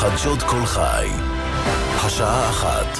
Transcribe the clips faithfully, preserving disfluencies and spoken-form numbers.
חדשות כל חי, השעה אחת.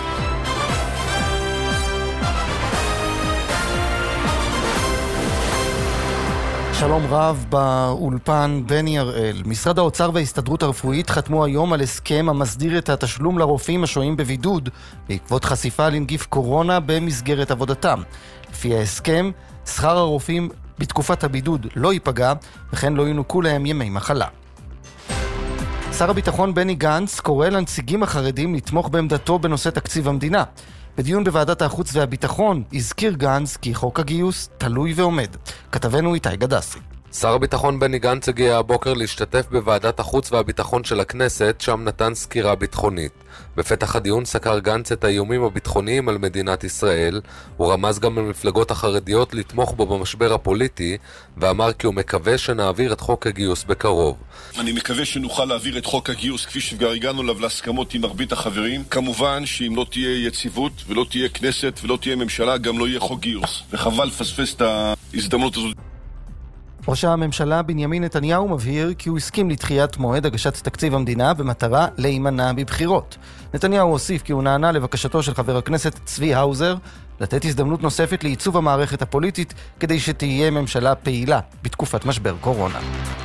שלום רב באולפן בני הראל. משרד האוצר וההסתדרות הרפואית חתמו היום על הסכם המסדיר את התשלום לרופאים השוהים בבידוד בעקבות חשיפה לנגיף קורונה במסגרת עבודתם. לפי ההסכם, שכר הרופאים בתקופת הבידוד לא ייפגע, וכן לא ינוכו להם ימי מחלה. שר הביטחון בני גנץ קורא לנציגים החרדים לתמוך בעמדתו בנושא תקציב המדינה. בדיון בוועדת החוץ והביטחון הזכיר גנץ כי חוק הגיוס תלוי ועומד. כתבנו איתי גדסי. שר הביטחון בני גנץ הגיע הבוקר להשתתף בוועדת החוץ והביטחון של הכנסת, שם נתן סקירה ביטחונית. בפתח הדיון סקר גנץ את האיומים הביטחוניים על מדינת ישראל. הוא רמז גם למפלגות החרדיות לתמוך בו במשבר הפוליטי, ואמר כי הוא מקווה שנעביר את חוק הגיוס בקרוב. אני מקווה שנוכל להעביר את חוק הגיוס כפי שכבר הגענו אליו להסכמות עם מרבית החברים. כמובן שאם לא תהיה יציבות ולא תהיה כנסת ולא תהיה ממשלה, גם לא יהיה חוק גיוס. וחבל לפספס את ההזדמנות הזאת. ראש הממשלה בנימין נתניהו מבהיר כי הוא הסכים לדחיית מועד הגשת תקציב המדינה במטרה להימנע בבחירות. נתניהו הוסיף כי הוא נענה לבקשתו של חבר הכנסת צבי האוזר לתת הזדמנות נוספת לעיצוב המערכת הפוליטית כדי שתהיה ממשלה פעילה בתקופת משבר קורונה.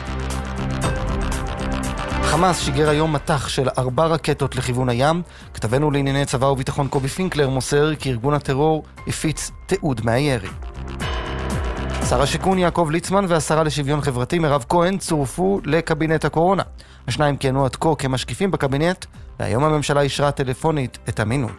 חמאס שיגר היום מטח של ארבע רקטות לכיוון הים. כתבנו לענייני צבא וביטחון קובי פינקלר מוסר כי ארגון הטרור הפיץ תיעוד מהירי. שר השיכון יעקב ליצמן והשרה לשוויון חברתי מירב כהן צורפו לקבינט הקורונה. השניים כיהנו עד כה כמשקיפים בקבינט, והיום הממשלה אישרה טלפונית את המינוי.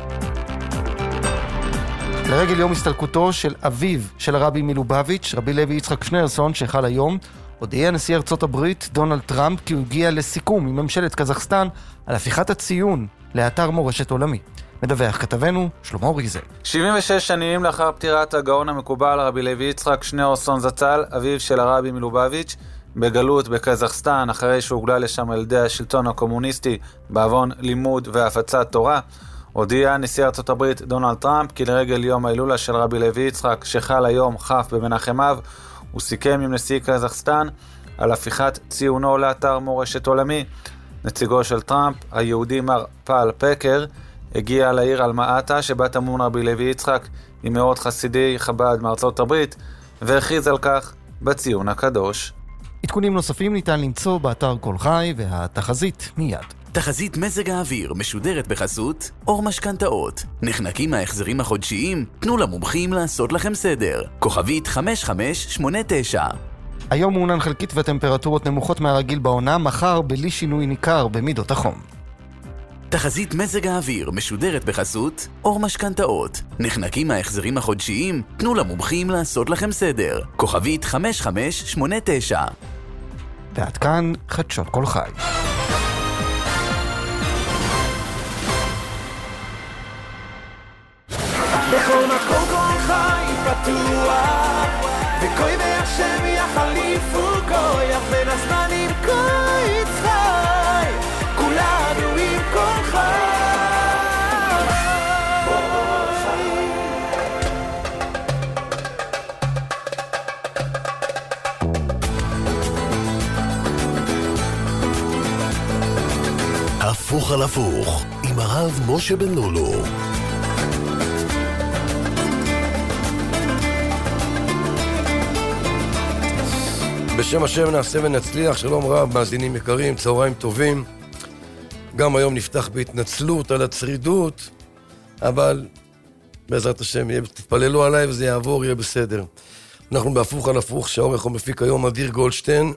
לרגל יום הסתלקותו של אביו של הרבי מלובביץ', רבי לוי יצחק שניאורסון, שחל היום, הודיע נשיא ארצות הברית דונלד טראמפ כי הוא הגיע לסיכום עם ממשלת קזחסטן על הפיכת הציון לאתר מורשת עולמי. מדווח כתבנו שלמה ריזל. שבעים ושש שנים לאחר פטירת הגאון המקובל רבי לוי יצחק שניאורסון זצ"ל, אביו של הרבי מלובביץ', בגלות בקזחסטן אחרי שהוגלה לשם על ידי השלטון הקומוניסטי בעוון לימוד והפצת תורה, הודיע נשיא ארצות הברית דונלד טראמפ כי לרגל יום ההילולה של רבי לוי יצחק שחל היום כ' במנחם אב, הוא סיכם עם נשיא קזחסטן על הפיכת ציונו לאתר מורשת עולמי. נציגו של טראמפ, היהודי מר פאל פקר, הגיע לעיר אלמה-אטה שבה טמון רבי לוי יצחק עם מאות חסידי חב"ד מארצות הברית, והכריז על כך בציון הקדוש. עדכונים נוספים ניתן למצוא באתר כל חי והתחזית מיד. תחזית מזג האוויר משודרת בחסות אור משכנתאות. נחנקים מההחזרים החודשיים? תנו למומחים לעשות לכם סדר. כוכבית חמש חמש שמונה תשע. היום מעונן חלקית וטמפרטורות נמוכות מהרגיל בעונה, מחר בלי שינוי ניכר במידות החום. תחזית מזג האוויר משודרת בחסות אור משכנתאות. נחנקים מההחזרים החודשיים? תנו למומחים לעשות לכם סדר. כוכבית חמש חמש שמונה תשע. ועד כאן חדשות כל חי. בכל מקום כל חי פתוח, וקוי והשם יחליפו כויח בין הזמנים כוי יצחי, כולנו עם כל חי. הפוך על הפוך עם הרב משה בן לולו. בשם השם נעשה ונצליח. שלום רב, מאזינים יקרים, צהריים טובים. גם היום נפתח בהתנצלות על הצרידות, אבל בעזרת השם תתפללו עליי וזה יעבור, יהיה בסדר. אנחנו בהפוך על הפוך, שהעורך ומפיק היום אדיר גולדשטיין,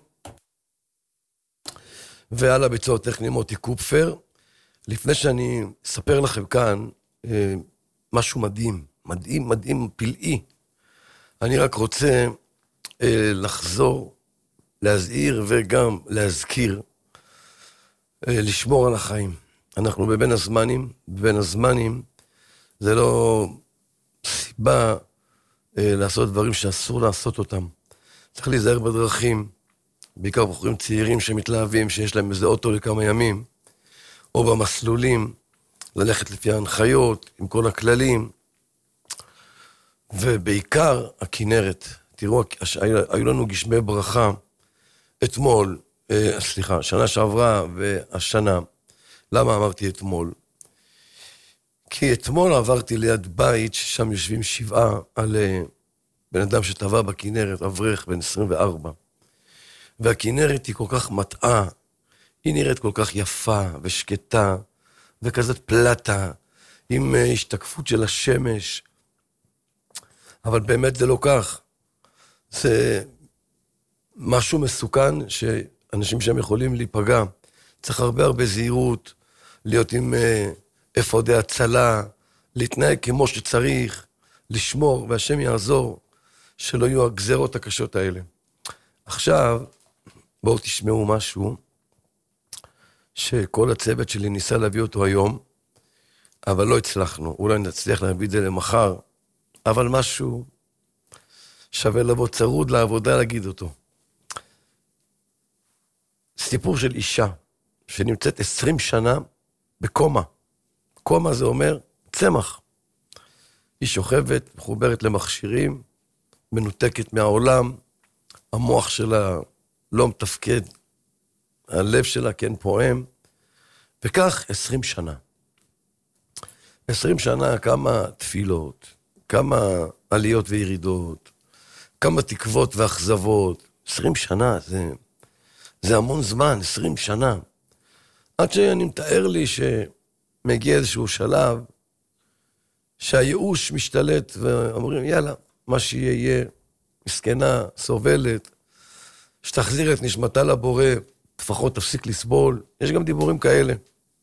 ועל הביצוע הטכני מוטי קופפר. לפני שאני אספר לכם כאן אה, משהו מדהים, מדהים, מדהים, פלאי, אני רק רוצה אה, לחזור, להזהיר וגם להזכיר, אה, לשמור על החיים. אנחנו בבין הזמנים, בבין הזמנים, זה לא סיבה אה, לעשות דברים שאסור לעשות אותם. צריך להיזהר בדרכים, בעיקר בחורים צעירים שמתלהבים, שיש להם איזה אוטו לכמה ימים, או במסלולים, ללכת לפי ההנחיות, עם כל הכללים, ובעיקר הכנרת. תראו, היו לנו גשמי ברכה, אתמול, אה, סליחה, שנה שעברה והשנה, למה אמרתי אתמול? כי אתמול עברתי ליד בית, ששם יושבים שבעה על בן אדם שטבע בכנרת, אברך בן עשרים וארבע. והכנרת היא כל כך מטעה, היא נראית כל כך יפה ושקטה, וכזאת פלטה, עם השתקפות של השמש. אבל באמת זה לא כך. זה משהו מסוכן שאנשים שם יכולים להיפגע. צריך הרבה הרבה זהירות, להיות עם אפודי הצלה, להתנהג כמו שצריך, לשמור, והשם יעזור, שלא יהיו הגזרות הקשות האלה. עכשיו, בואו תשמעו משהו, שכל הצוות שלי ניסה להביא אותו היום, אבל לא הצלחנו. אולי נצליח להביא את זה למחר, אבל משהו שווה לבוא צרוד לעבודה להגיד אותו. סיפור של אישה, שנמצאת עשרים שנה בקומה. קומה זה אומר צמח. היא שוכבת, מחוברת למכשירים, מנותקת מהעולם, המוח שלה לא מתפקד, הלב שלה כן פועם, וכך עשרים שנה. עשרים שנה כמה תפילות, כמה עליות וירידות, כמה תקוות ואכזבות. עשרים שנה, זה, זה המון זמן, עשרים שנה. עד שאני מתאר לי שמגיע איזשהו שלב, שהייאוש משתלט, ואומרים, יאללה, מה שיהיה יהיה, מסכנה, סובלת, שתחזיר את נשמתה לבורא, לפחות תפסיק לסבול. יש גם דיבורים כאלה.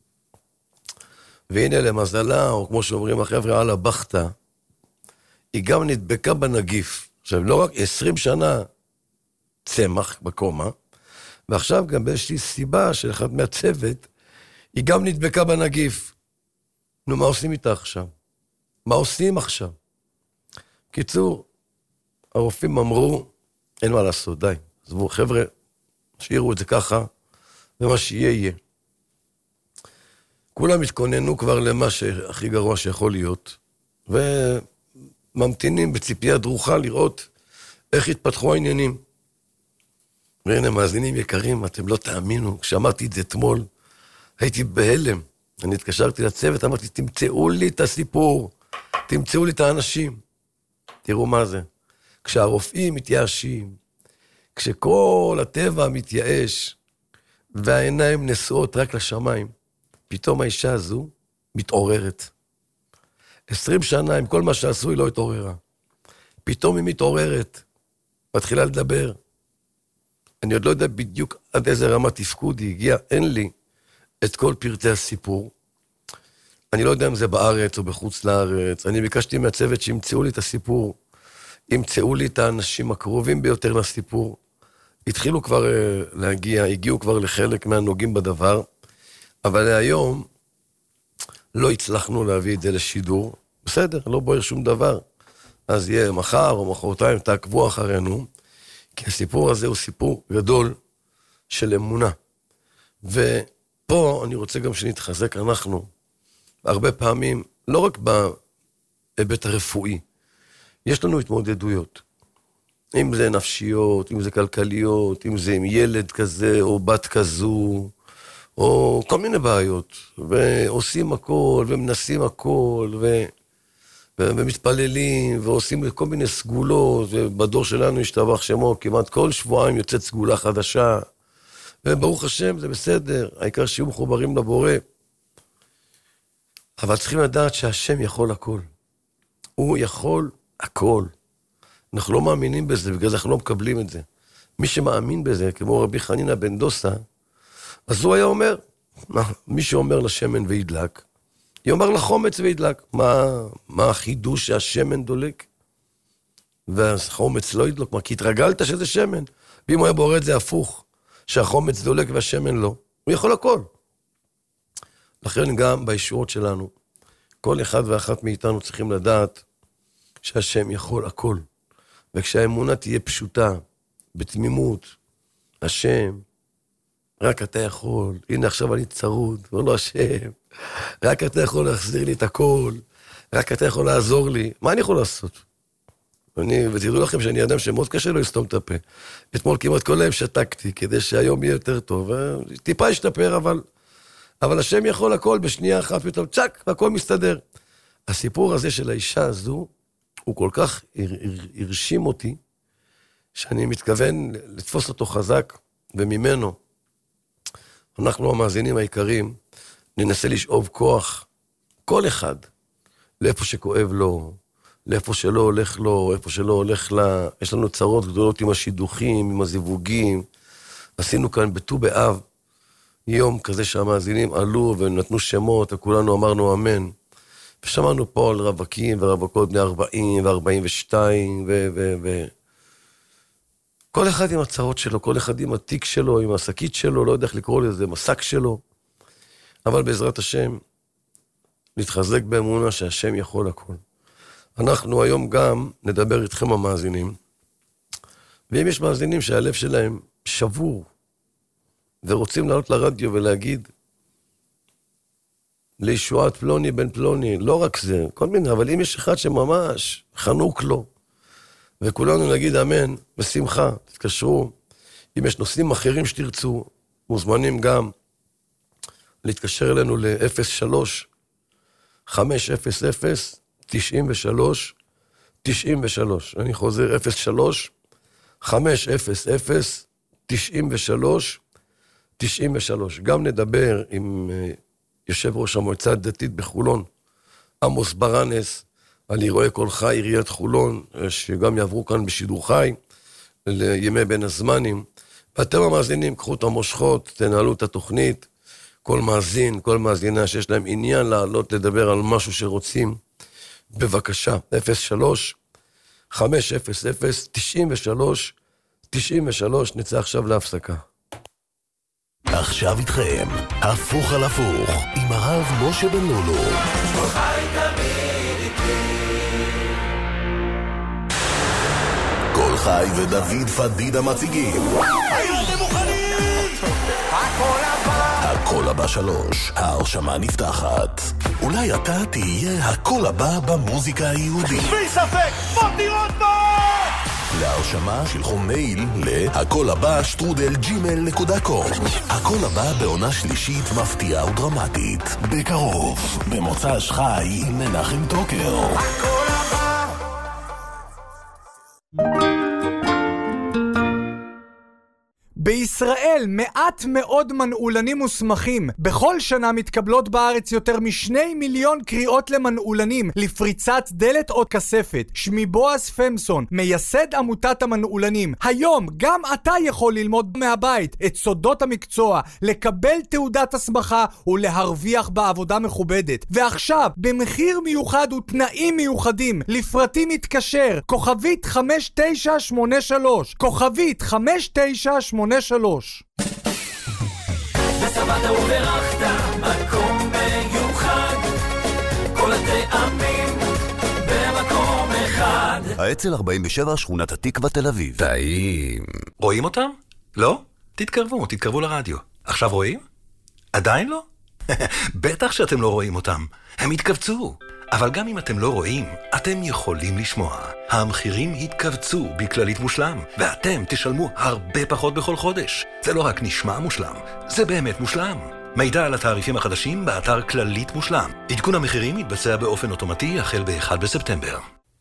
והנה למזלה, או כמו שאומרים החבר'ה, על הבחתה, היא גם נדבקה בנגיף. עכשיו, לא רק עשרים שנה צמח בקומה, ועכשיו גם באיזושהי סיבה של אחד מהצוות, היא גם נדבקה בנגיף. נו, מה עושים איתה עכשיו? מה עושים עכשיו? קיצור, הרופאים אמרו, אין מה לעשות, די. עזבו, חבר'ה, שיראו את זה ככה, ומה שיהיה יהיה. כולם התכוננו כבר למה שהכי גרוע שיכול להיות, וממתינים בציפייה דרוכה לראות איך התפתחו העניינים. והנה, מאזינים יקרים, אתם לא תאמינו, כשאמרתי את זה אתמול, הייתי בהלם. אני התקשרתי לצוות, אמרתי, תמצאו לי את הסיפור, תמצאו לי את האנשים. תראו מה זה. כשהרופאים מתייאשים, כשכל הטבע מתייאש, והעיניים נשואות רק לשמיים, פתאום האישה הזו מתעוררת. עשרים שנה, עם כל מה שעשו, היא לא התעוררה. פתאום היא מתעוררת, מתחילה לדבר. אני עוד לא יודע בדיוק עד איזה רמת תפקוד היא הגיעה, אין לי את כל פרטי הסיפור. אני לא יודע אם זה בארץ או בחוץ לארץ. אני ביקשתי מהצוות שימצאו לי את הסיפור, ימצאו לי את האנשים הקרובים ביותר לסיפור. התחילו כבר להגיע, הגיעו כבר לחלק מהנוגעים בדבר, אבל היום לא הצלחנו להביא את זה לשידור. בסדר, לא בוער שום דבר. אז יהיה מחר או מחרתיים, תעקבו אחרינו, כי הסיפור הזה הוא סיפור גדול של אמונה. ופה אני רוצה גם שנתחזק אנחנו, הרבה פעמים, לא רק בהיבט הרפואי, יש לנו התמודדויות. אם זה נפשיות, אם זה כלכליות, אם זה עם ילד כזה או בת כזו, או כל מיני בעיות. ועושים הכל, ומנסים הכל, ו... ומתפללים, ועושים כל מיני סגולות, ובדור שלנו ישתבח שמו, כמעט כל שבועיים יוצאת סגולה חדשה, וברוך השם, זה בסדר, העיקר שיהיו מחוברים לבורא. אבל צריכים לדעת שהשם יכול הכל. הוא יכול הכל. אנחנו לא מאמינים בזה, בגלל זה אנחנו לא מקבלים את זה. מי שמאמין בזה, כמו רבי חנינא בן דוסה, אז הוא היה אומר, מי שאומר לשמן וידלק, יאמר לחומץ וידלק. מה, מה החידוש שהשמן דולק? והחומץ לא ידלוק, מה? כי התרגלת שזה שמן. ואם הוא היה בורא את זה הפוך, שהחומץ דולק והשמן לא, הוא יכול הכל. לכן גם בישועות שלנו, כל אחד ואחת מאיתנו צריכים לדעת שהשם יכול הכל. וכשהאמונה תהיה פשוטה, בתמימות, השם, רק אתה יכול, הנה עכשיו אני צרוד, אומר לו השם, רק אתה יכול להחזיר לי את הכל, רק אתה יכול לעזור לי, מה אני יכול לעשות? אני, ותראו לכם שאני אדם שמאוד קשה לו לסתום את הפה. אתמול כמעט כל היום שתקתי, כדי שהיום יהיה יותר טוב, טיפה ישתפר, אבל אבל השם יכול הכל בשנייה אחת, פתאום צ'ק, והכל מסתדר. הסיפור הזה של האישה הזו, הוא כל כך הרשים אותי, שאני מתכוון לתפוס אותו חזק, וממנו, אנחנו המאזינים העיקריים, ננסה לשאוב כוח, כל אחד, לאיפה שכואב לו, לאיפה שלא הולך לו, איפה שלא הולך לה, יש לנו צרות גדולות עם השידוכים, עם הזיווגים, עשינו כאן בט"ו באב, יום כזה שהמאזינים עלו ונתנו שמות, וכולנו אמרנו אמן, ושמענו פה על רווקים ורווקות בני ארבעים ו-ארבעים ושתיים, ו... ו... ו... כל אחד עם הצרות שלו, כל אחד עם התיק שלו, עם השקית שלו, לא יודע איך לקרוא לזה, מסק שלו, אבל בעזרת השם, להתחזק באמונה שהשם יכול הכל. אנחנו היום גם נדבר איתכם המאזינים, ואם יש מאזינים שהלב שלהם שבור, ורוצים לעלות לרדיו ולהגיד, לישועת פלוני בן פלוני, לא רק זה, כל מיני, אבל אם יש אחד שממש חנוק לו, וכולנו נגיד אמן, בשמחה, תתקשרו, אם יש נושאים אחרים שתרצו, מוזמנים גם להתקשר אלינו ל-אפס שלוש חמש אפס אפס תשעים ושלוש תשעים ושלוש. אני חוזר, אפס שלוש חמש אפס אפס תשעים ושלוש תשעים ושלוש. גם נדבר עם יושב ראש המועצה הדתית בחולון, עמוס ברנס, על אירועי כל חי, עיריית חולון, שגם יעברו כאן בשידור חי, לימי בין הזמנים. ואתם המאזינים, קחו את המושכות, תנהלו את התוכנית, כל מאזין, כל מאזינה שיש להם עניין לעלות לדבר על משהו שרוצים, בבקשה, אפס שלוש חמש אפס אפס תשעים ושלוש תשעים ושלוש, נצא עכשיו להפסקה. עכשיו איתכם, הפוך על הפוך, עם הרב משה בן לולו. חי תמיד איתי. כל חי ודוד פדידה מציגים. האם אתם מוכנים? הכל הבא. הכל הבא שלוש, ההרשמה נפתחת. אולי אתה תהיה הכל הבא במוזיקה היהודית. בלי ספק, מוטי רוטמן! להרשמה שלחו מייל להכל הבא שטרודל ג'ימייל נקודה קום. הכל הבא בעונה שלישית מפתיעה ודרמטית. בקרוב, במוצ"ש חי עם מנחם טוקר. הכל הבא. בישראל מעט מאוד מנעולנים מוסמכים. בכל שנה מתקבלות בארץ יותר משני מיליון קריאות למנעולנים לפריצת דלת או כספת. שמי בועז פמסון, מייסד עמותת המנעולנים. היום גם אתה יכול ללמוד מהבית את סודות המקצוע, לקבל תעודת הסמכה ולהרוויח בעבודה מכובדת. ועכשיו, במחיר מיוחד ותנאים מיוחדים, לפרטים מתקשר, כוכבית חמש תשע שמונה שלוש, כוכבית חמש תשע שמונה שלוש. וסבאת וברכת מקום מיוחד, כל הטעמים במקום אחד. האצ"ל ארבעים ושבע, שכונת התקווה, תל אביב. טעים. רואים אותם? לא? תתקרבו, תתקרבו לרדיו. עכשיו רואים? עדיין לא? בטח שאתם לא רואים אותם. הם התכווצו. אבל גם אם אתם לא רואים, אתם יכולים לשמוע. המחירים התכווצו בכללית מושלם, ואתם תשלמו הרבה פחות בכל חודש. זה לא רק נשמע מושלם, זה באמת מושלם. מידע על התעריפים החדשים באתר כללית מושלם. עדכון המחירים יתבצע באופן אוטומטי החל ב-אחד בספטמבר.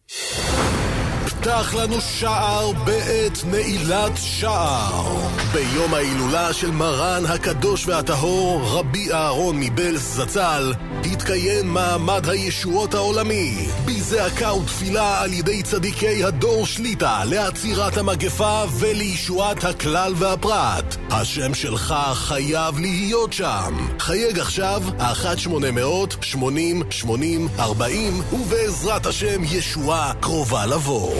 פתח לנו שער בעת נעילת שער. ביום ההילולה של מרן הקדוש והטהור רבי אהרון מבלז זצ"ל התקיים מעמד הישועות העולמי בזעקה ותפילה על ידי צדיקי הדור שליטה לעצירת המגפה ולישועת הכלל והפרט. השם שלך חייב להיות שם. חייג עכשיו אחת שמונה מאות שמונים שמונים ארבעים ובעזרת השם ישועה קרובה לבוא.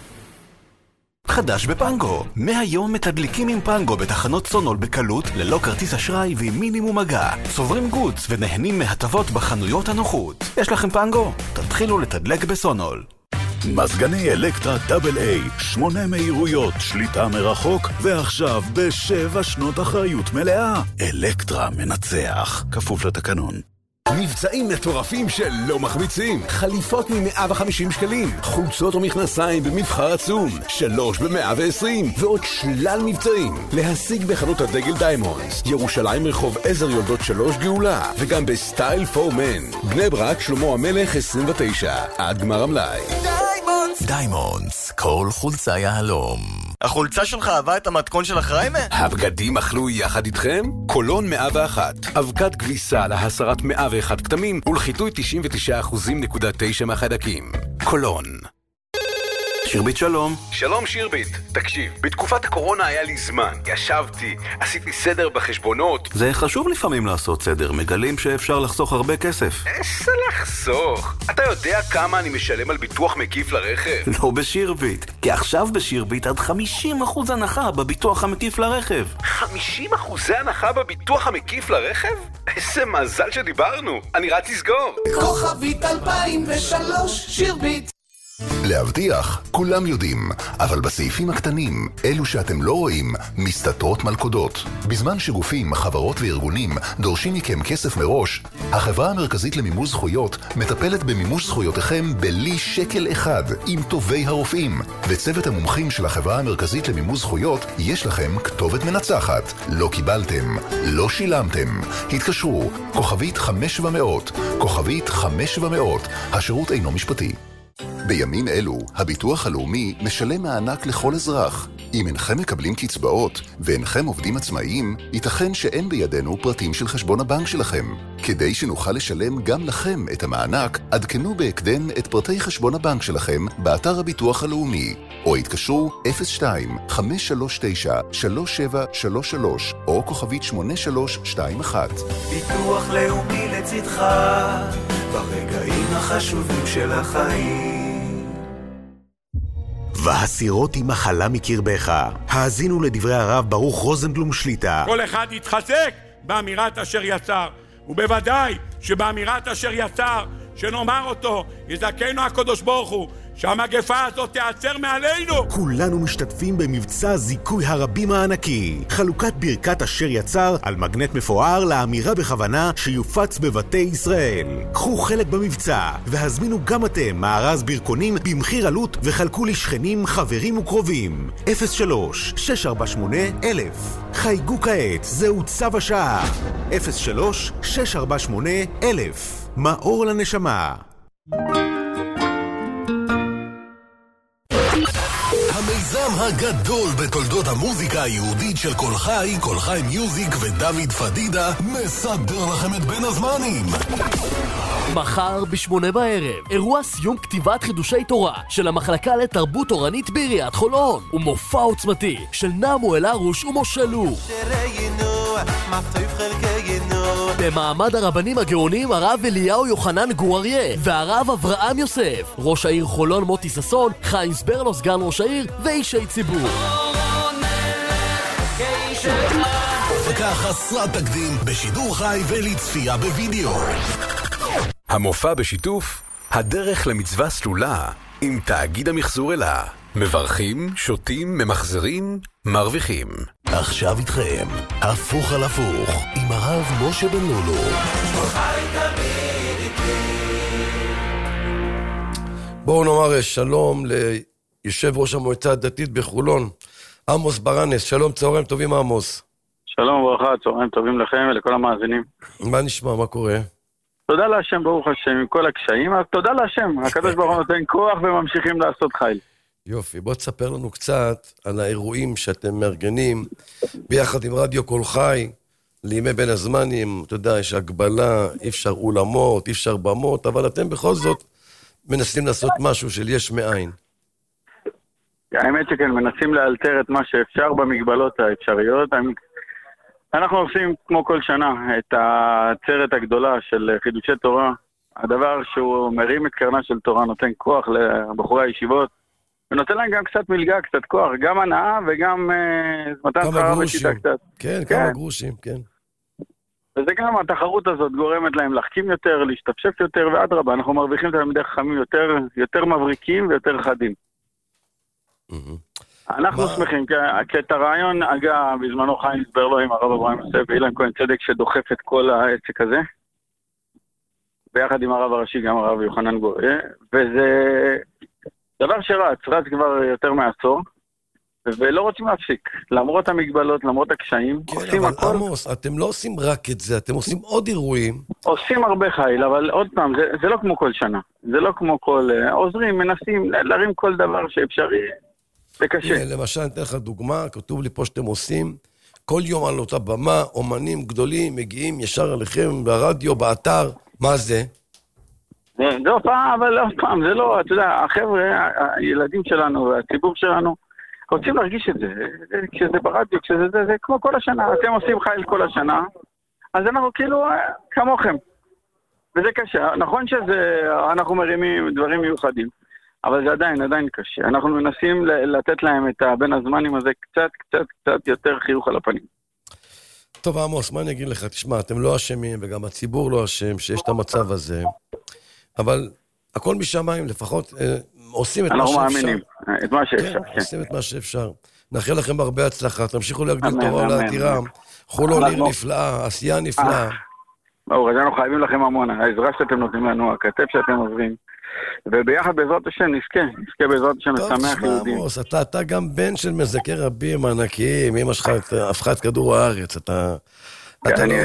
חדש בפנגו. מהיום מתדליקים עם פנגו בתחנות סונול בקלות, ללא כרטיס אשראי ועם מינימום מגע. צוברים גוץ ונהנים מהטבות בחנויות הנוחות. יש לכם פנגו? תתחילו לתדלק בסונול. מזגני אלקטרה דאבל איי, שמונה מהירויות, שליטה מרחוק, ועכשיו בשבע שנות אחריות מלאה. אלקטרה מנצח, כפוף לתקנון. מבצעים מטורפים שלא מחמיצים. חליפות מ-מאה וחמישים שקלים, חולצות ומכנסיים במבחר עצום, שלוש ב-מאה ועשרים, ועוד שלל מבצעים. להשיג בחנות הדגל דיימונדס, ירושלים רחוב עזר יולדות שלוש גאולה, וגם בסטייל פור מן. בני ברק שלמה המלך עשרים ותשע, עד גמר המלאי. דיימונדס, דיימונדס, כל חולצה יהלום. החולצה שלך אהבה את המתכון של החריימה? הבגדים אכלו יחד איתכם? קולון מאה ואחת, אבקת כביסה להסרת מאה ואחת כתמים ולחיטוי תשעים ותשעה אחוז נקודה תשע מהחיידקים. קולון. שירבית שלום. שלום שירבית, תקשיב, בתקופת הקורונה היה לי זמן, ישבתי, עשיתי סדר בחשבונות. זה חשוב לפעמים לעשות סדר, מגלים שאפשר לחסוך הרבה כסף. איזה לחסוך? אתה יודע כמה אני משלם על ביטוח מקיף לרכב? לא בשירבית, כי עכשיו בשירבית עד חמישים אחוז הנחה בביטוח המקיף לרכב. חמישים אחוז הנחה בביטוח המקיף לרכב? איזה מזל שדיברנו, אני רץ לסגור. כוכבית אלפיים ושלוש שירבית. להבטיח, כולם יודעים, אבל בסעיפים הקטנים, אלו שאתם לא רואים, מסתתרות מלכודות. בזמן שגופים, חברות וארגונים דורשים מכם כסף מראש, החברה המרכזית למימוש זכויות מטפלת במימוש זכויותיכם בלי שקל אחד עם טובי הרופאים. וצוות המומחים של החברה המרכזית למימוש זכויות יש לכם כתובת מנצחת. לא קיבלתם, לא שילמתם. התקשרו, כוכבית חמש ומאות, כוכבית חמש ומאות, השירות אינו משפטי. בימים אלו, הביטוח הלאומי משלם מענק לכל אזרח. אם אינכם מקבלים קצבאות ואינכם עובדים עצמאיים, ייתכן שאין בידינו פרטים של חשבון הבנק שלכם. כדי שנוכל לשלם גם לכם את המענק, עדכנו בהקדם את פרטי חשבון הבנק שלכם באתר הביטוח הלאומי, או התקשרו אפס שתיים חמש שלוש תשע שלוש שבע שלוש שלוש או כוכבית שמונה שלוש שתיים אחת. ביטוח לאומי לצדך ברגעים החשובים של החיים. והסירות היא מחלה מקרבך. האזינו לדברי הרב ברוך רוזנבלום שליטה. כל אחד יתחזק באמירת אשר יצר, ובוודאי שבאמירת אשר יצר, שנאמר אותו, יזכנו הקדוש ברוך הוא, שהמגפה הזאת תיעצר מעלינו. כולנו משתתפים במבצע זיכוי הרבים הענקי. חלוקת ברכת אשר יצר על מגנט מפואר לאמירה בכוונה שיופץ בבתי ישראל. קחו חלק במבצע והזמינו גם אתם מארז ברכונים במחיר עלות וחלקו לשכנים, חברים וקרובים. אפס שלוש שש ארבע שמונה אלף. חייגו כעת, זהו צו השעה. אפס שלוש שש ארבע שמונה אלף. מאור לנשמה. המיזם הגדול בתולדות המוזיקה היהודית של כל חי, כל חי מיוזיק ודוד פדידה מסדר לכם את בין הזמנים. מחר בשמונה בערב, אירוע סיום כתיבת חידושי תורה של המחלקה לתרבות תורנית בעיריית חולון, ומופע עוצמתי של נעמו אלהרוש ומשה לו. במעמד הרבנים הגאונים הרב אליהו יוחנן גור אריה והרב אברהם יוסף, ראש העיר חולון מוטי ששון, חיים סברנו סגן ראש העיר ואישי ציבור. הפקה חסרת תקדים בשידור חי ולצפייה בווידאו. המופע בשיתוף הדרך למצווה סלולה עם תאגיד המחזור אלה. מברכים, שותים, ממחזרים, מרוויחים. עכשיו איתכם, הפוך על הפוך, עם הרב משה בן לולו. בואו נאמר שלום ליושב ראש המועצה הדתית בחולון, עמוס ברנס. שלום, צהריים טובים עמוס. שלום וברכה, צהריים טובים לכם ולכל המאזינים. מה נשמע, מה קורה? תודה להשם, ברוך השם, עם כל הקשיים, תודה להשם, הקדוש ברוך הוא נותן כוח וממשיכים לעשות חיל. יופי, בוא תספר לנו קצת על האירועים שאתם מארגנים ביחד עם רדיו כל חי לימי בין הזמנים. אתה יודע, יש הגבלה, אי אפשר אולמות, אי אפשר במות, אבל אתם בכל זאת מנסים לעשות משהו של יש מאין. האמת שכן, מנסים לאלתר את מה שאפשר במגבלות האפשריות. אנחנו עושים כמו כל שנה את העצרת הגדולה של חידושי תורה, הדבר שהוא מרים את קרנה של תורה, נותן כוח לבחורי הישיבות, ונותן להם גם קצת מלגה, קצת כוח, גם הנאה וגם uh, מתן שכר ושיטה קצת. כן, כן, כמה גרושים, כן. וזה גם התחרות הזאת גורמת להם לחכים יותר, להשתפשף יותר, ועד רבה, אנחנו מרוויחים את תלמידי חכמים יותר, יותר מבריקים ויותר חדים. אנחנו מה? שמחים, כי את הרעיון הגה בזמנו חיים סברנו עם הרב אברהם יוסף ואילן כהן צדק שדוחף את כל העסק הזה. ביחד עם הרב הראשי, גם הרב יוחנן גורא, וזה דבר שרץ, רץ כבר יותר מעשור, ולא רוצים להפסיק, למרות המגבלות, למרות הקשיים. כן, אבל הכל... עמוס, אתם לא עושים רק את זה, אתם עושים עוד אירועים. עושים הרבה חיל, אבל עוד פעם, זה, זה לא כמו כל שנה. זה לא כמו כל... עוזרים, מנסים להרים כל דבר שאפשרי, זה קשה. כן, למשל, אני אתן לך דוגמה, כתוב לי פה שאתם עושים, כל יום על אותה במה, אומנים גדולים מגיעים ישר עליכם ברדיו, באתר, מה זה? זה, זה עוד פעם, אבל עוד פעם, זה לא, אתה יודע, החבר'ה, הילדים שלנו, הציבור שלנו, רוצים להרגיש את זה, כשזה ברדיו, כשזה זה, זה כמו כל השנה, אתם עושים חיל כל השנה, אז אנחנו כאילו כמוכם, וזה קשה, נכון שאנחנו מרימים דברים מיוחדים, אבל זה עדיין, עדיין קשה, אנחנו מנסים לתת להם את בין הזמנים הזה קצת, קצת, קצת יותר חיוך על הפנים. טוב, עמוס, מה אני אגיד לך? תשמע, אתם לא אשמים, וגם הציבור לא אשם שיש את המצב הזה, אבל הכל משמיים, לפחות... עושים את מה שאפשר. אנחנו מאמינים, את מה שאפשר. כן, עושים את מה שאפשר. נאחל לכם הרבה הצלחה, תמשיכו להגדיל תורה לעתירה, חולון עיר נפלאה, עשייה נפלאה. ברור, אז אנחנו חייבים לכם המון, העזרה שאתם נותנים לנו, הכתף שאתם עוברים, וביחד בעזרת השם נזכה, נזכה בעזרת השם לשמח יהודים. טוב, תשמע, עמוס, אתה גם בן של מזכי רבים ענקיים, אמא שלך הפכה את כדור הארץ, אתה... אתה לא...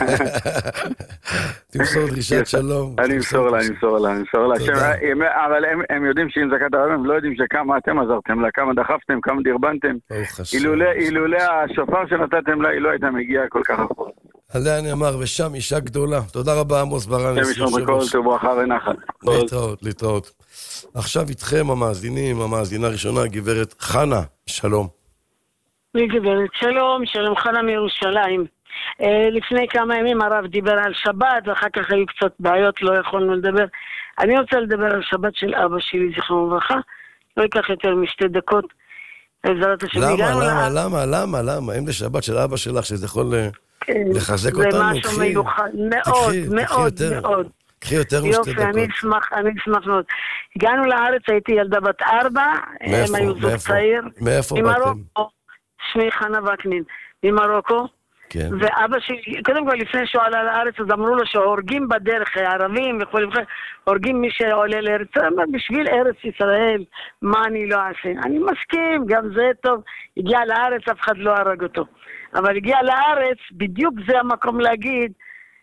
תמסור דרישת שלום. אני אמסור לה, אני אמסור לה, אני אמסור לה. אבל הם יודעים שאם זכת הרבים, הם לא יודעים שכמה אתם עזרתם לה, כמה דחפתם, כמה דרבנתם. אילולא השופר שנתתם לה, היא לא הייתה מגיעה כל כך רחוק. עליה אני אמר, ושם אישה גדולה. תודה רבה, עמוס ברנס. שם ישמור בכל טוב ברכה ונחת. להתראות, להתראות. עכשיו איתכם המאזינים, המאזינה הראשונה, גברת חנה, שלום. מי גברת? שלום, שלום, חנה מירושלים. לפני כמה ימים הרב דיבר על שבת, ואחר כך היו קצת בעיות, לא יכולנו לדבר. אני רוצה לדבר על שבת של אבא שלי, זכרונו לברכה. לא ייקח יותר משתי דקות. למה, למה, למה, למה, למה? אם לשבת של אבא שלך, שזה יכול לחזק אותנו, זה משהו מיוחד, מאוד, מאוד, מאוד. קחי יותר משתי דקות. יופי, אני אשמח, אני אשמח מאוד. הגענו לארץ, הייתי ילדה בת ארבע, הם היו זוג צעיר. מאיפה באתם? שמי חנה וקנין, ממרוקו. כן. ואבא שלי, קודם כל לפני שהוא עלה לארץ, אז אמרו לו שהורגים בדרך, הערבים וכל וכו', הורגים מי שעולה לארץ, בשביל ארץ ישראל, מה אני לא אעשה? אני מסכים, גם זה טוב, הגיע לארץ, אף אחד לא הרג אותו. אבל הגיע לארץ, בדיוק זה המקום להגיד,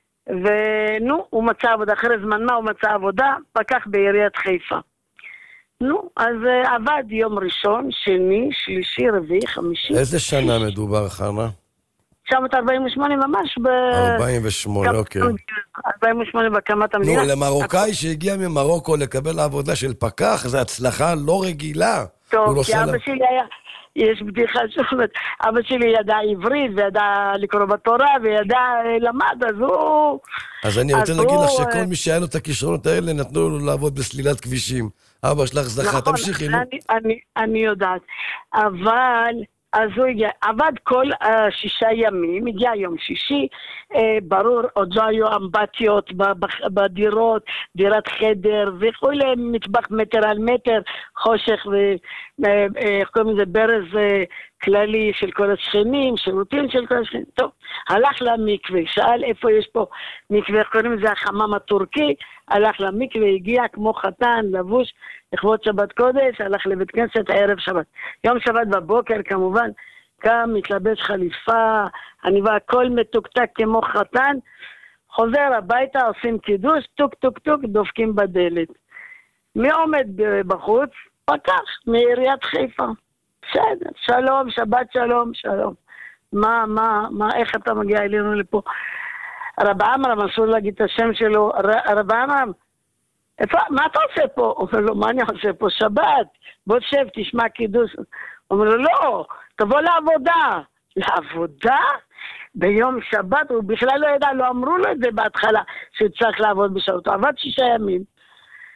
ונו, הוא מצא עבודה, אחרי זמן מה הוא מצא עבודה, פקח בעיריית חיפה. נו, אז uh, עבד יום ראשון, שני, שלישי, רביעי, חמישי. איזה שנה מדובר, חנה? תשע מאות ארבעים ושמונה ממש ב... ארבעים ושמונה, אוקיי. ארבעים ושמונה בהקמת המדינה. נו, למרוקאי שהגיע ממרוקו לקבל העבודה של פקח, זו הצלחה לא רגילה. טוב, כי אבא שלי היה... יש בדיחה שאומרת, אבא שלי ידע עברית, וידע לקרוא בתורה, וידע למד, אז הוא... אז אני רוצה להגיד לך שכל מי שהיה לו את הכישרונות האלה, נתנו לו לעבוד בסלילת כבישים. אבא שלך זכה, תמשיכי. נכון, אני יודעת. אבל... אז הוא הגיע, עבד כל uh, שישה ימים, הגיע יום שישי, uh, ברור, עוד לא היו אמבטיות בדירות, דירת חדר, וכולי, מטבח מטר על מטר, חושך ואיך קוראים לזה, ברז uh, כללי של כל השכנים, שירותים של כל השכנים. טוב, הלך למקווה, שאל איפה יש פה מקווה, קוראים לזה החמם הטורקי, הלך למקווה, הגיע כמו חתן, לבוש, לכבוד שבת קודש, הלך לבית כנסת ערב שבת. יום שבת בבוקר כמובן, קם, מתלבש חליפה, אני בא הכל מתוקתק כמו חתן, חוזר הביתה, עושים קידוש, טוק טוק טוק, דופקים בדלת. מי עומד בחוץ? פקח, מעיריית חיפה. בסדר, שלום, שבת שלום, שלום. מה, מה, מה, איך אתה מגיע אלינו לפה? רב עמרם, אסור להגיד את השם שלו, רב עמרם, איפה, מה אתה עושה פה? הוא אומר לו, מה אני עושה פה? שבת, בוא שב, תשמע קידוש. הוא אומר לו, לא, תבוא לעבודה. לעבודה? ביום שבת, הוא בכלל לא ידע, לא אמרו לו את זה בהתחלה, שהוא צריך לעבוד בשבת. הוא עבד שישה ימים.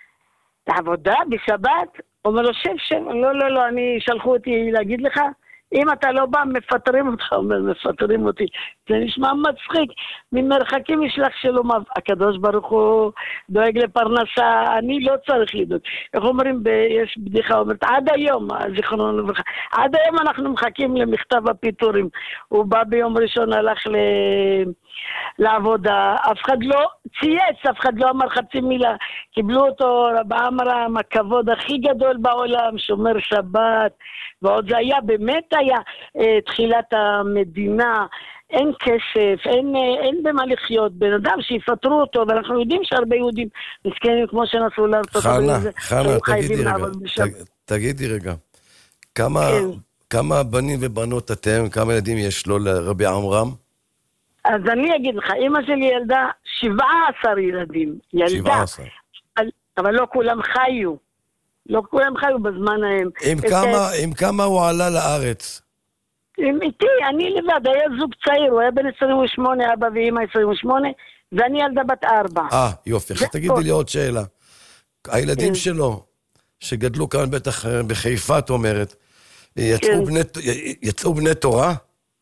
לעבודה בשבת? הוא אומר לו, שב, שב. לא, לא, לא, אני, שלחו אותי להגיד לך, אם אתה לא בא, מפטרים אותך, אומר, מפטרים אותי. זה נשמע מצחיק. ממרחקים ישלח שלום, הקדוש ברוך הוא דואג לפרנסה, אני לא צריך לדאוג. איך אומרים, ב- יש בדיחה, אומרת, עד היום, זיכרונו לברכה, עד היום אנחנו מחכים למכתב הפיטורים. הוא בא ביום ראשון, הלך ל... לעבודה, אף אחד לא צייץ, אף אחד לא אמר חצי מילה. קיבלו אותו רב עמרם, הכבוד הכי גדול בעולם, שומר שבת, ועוד זה היה, באמת היה אה, תחילת המדינה, אין כסף, אין, אה, אין במה לחיות, בן אדם שיפטרו אותו, ואנחנו יודעים שהרבה יהודים מסכנים כמו שנסעו לארצות הברית. חנה, חנה, תגידי רגע, תג, תגידי רגע, כמה, כן. כמה בנים ובנות אתם, כמה ילדים יש לו לרבי עמרם? אז אני אגיד לך, אמא שלי ילדה שבעה עשר ילדים, ילדה, שבעה עשר. אבל, אבל לא כולם חיו, לא כולם חיו בזמן ההם. עם, את... כמה, עם כמה הוא עלה לארץ? עם איתי, אני לבד, היה זוג צעיר, הוא היה בן עשרים ושמונה, אבא ואמא עשרים ושמונה, ואני ילדה בת ארבע. אה, יופי, עכשיו תגידי לי עוד שאלה. הילדים שלו, שגדלו כאן בטח בחיפה, את אומרת, יצאו, בני, יצאו בני תורה?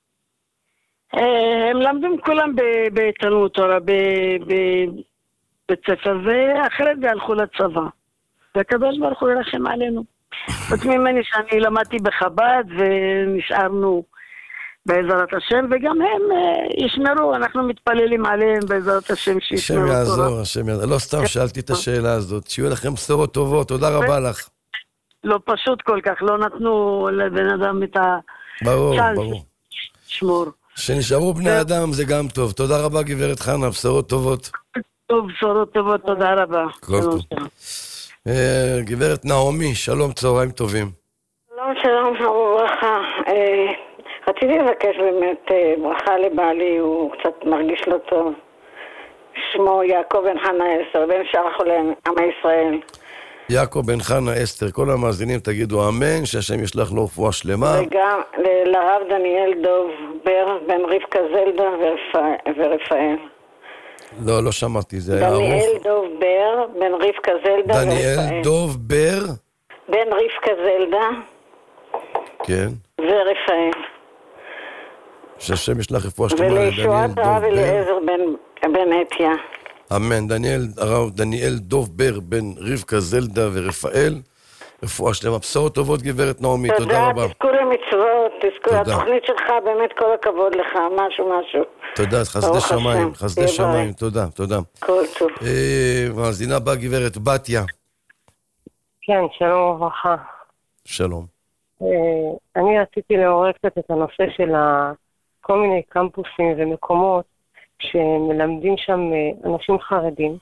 הם למדים כולם בתלמוד תורה, בבית ספר, ואחרי זה הלכו לצבא. והקדוש ברוך הוא ירחם עלינו. חוץ ממני שאני למדתי בחב"ד, ונשארנו בעזרת השם, וגם הם ישמרו, אנחנו מתפללים עליהם בעזרת השם שישמרו תורה. השם יעזור, השם יעזור. לא סתם שאלתי את השאלה הזאת. שיהיו לכם בשורות טובות, תודה רבה לך. לא פשוט כל כך, לא נתנו לבן אדם את הצ'אנס שמור. שנשארו בני אדם זה גם טוב. תודה רבה גברת חנה, בשורות טובות. טוב, בשורות טובות, תודה רבה. כל טוב. גברת נעמי, שלום, צהריים טובים. שלום, שלום, ברכה. רציתי לבקש באמת ברכה לבעלי, הוא קצת מרגיש לא טוב. שמו יעקב בן חנה אסתר, בן שאר חולי עם ישראל. יעקב בן חנה אסתר, כל המאזינים תגידו אמן, שהשם ישלח לו רפואה שלמה. וגם לרב דניאל דוב בר, בן רבקה זלדה ורפאל. לא, לא שמעתי, זה היה ארוך. דניאל דוב בר, בן רבקה זלדה ורפאל. דניאל דוב בר? בן רבקה זלדה. כן. ורפאל. שהשם ישלח רפואה שלמה לדניאל דוב בר. ולישועת הרב אליעזר בן אתיה. אמן. דניאל, הרב דניאל דוב בר, בן רבקה זלדה ורפאל. רפואה שלמה. בשורות טובות גברת נעמי, תודה רבה. תודה, תזכו למצוות, תזכו, התוכנית שלך באמת כל הכבוד לך, משהו משהו. תודה, חסדי שמיים, חסדי שמיים, תודה, תודה. כל טוב. מאזינה באה גברת בתיה. כן, שלום וברכה. שלום. אני רציתי לעורר קצת את הנושא של כל מיני קמפוסים ומקומות שמלמדים שם אנשים חרדים,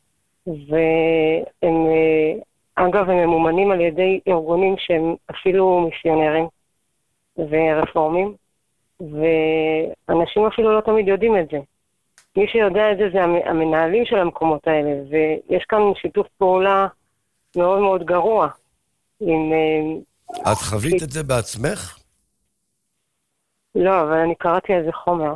והם, אגב, הם ממומנים על ידי ארגונים שהם אפילו מיסיונרים ורפורמים, ואנשים אפילו לא תמיד יודעים את זה. מי שיודע את זה זה המנהלים של המקומות האלה, ויש כאן שיתוף פעולה מאוד מאוד גרוע. עם, את חווית את זה בעצמך? לא, אבל אני קראתי על זה חומר.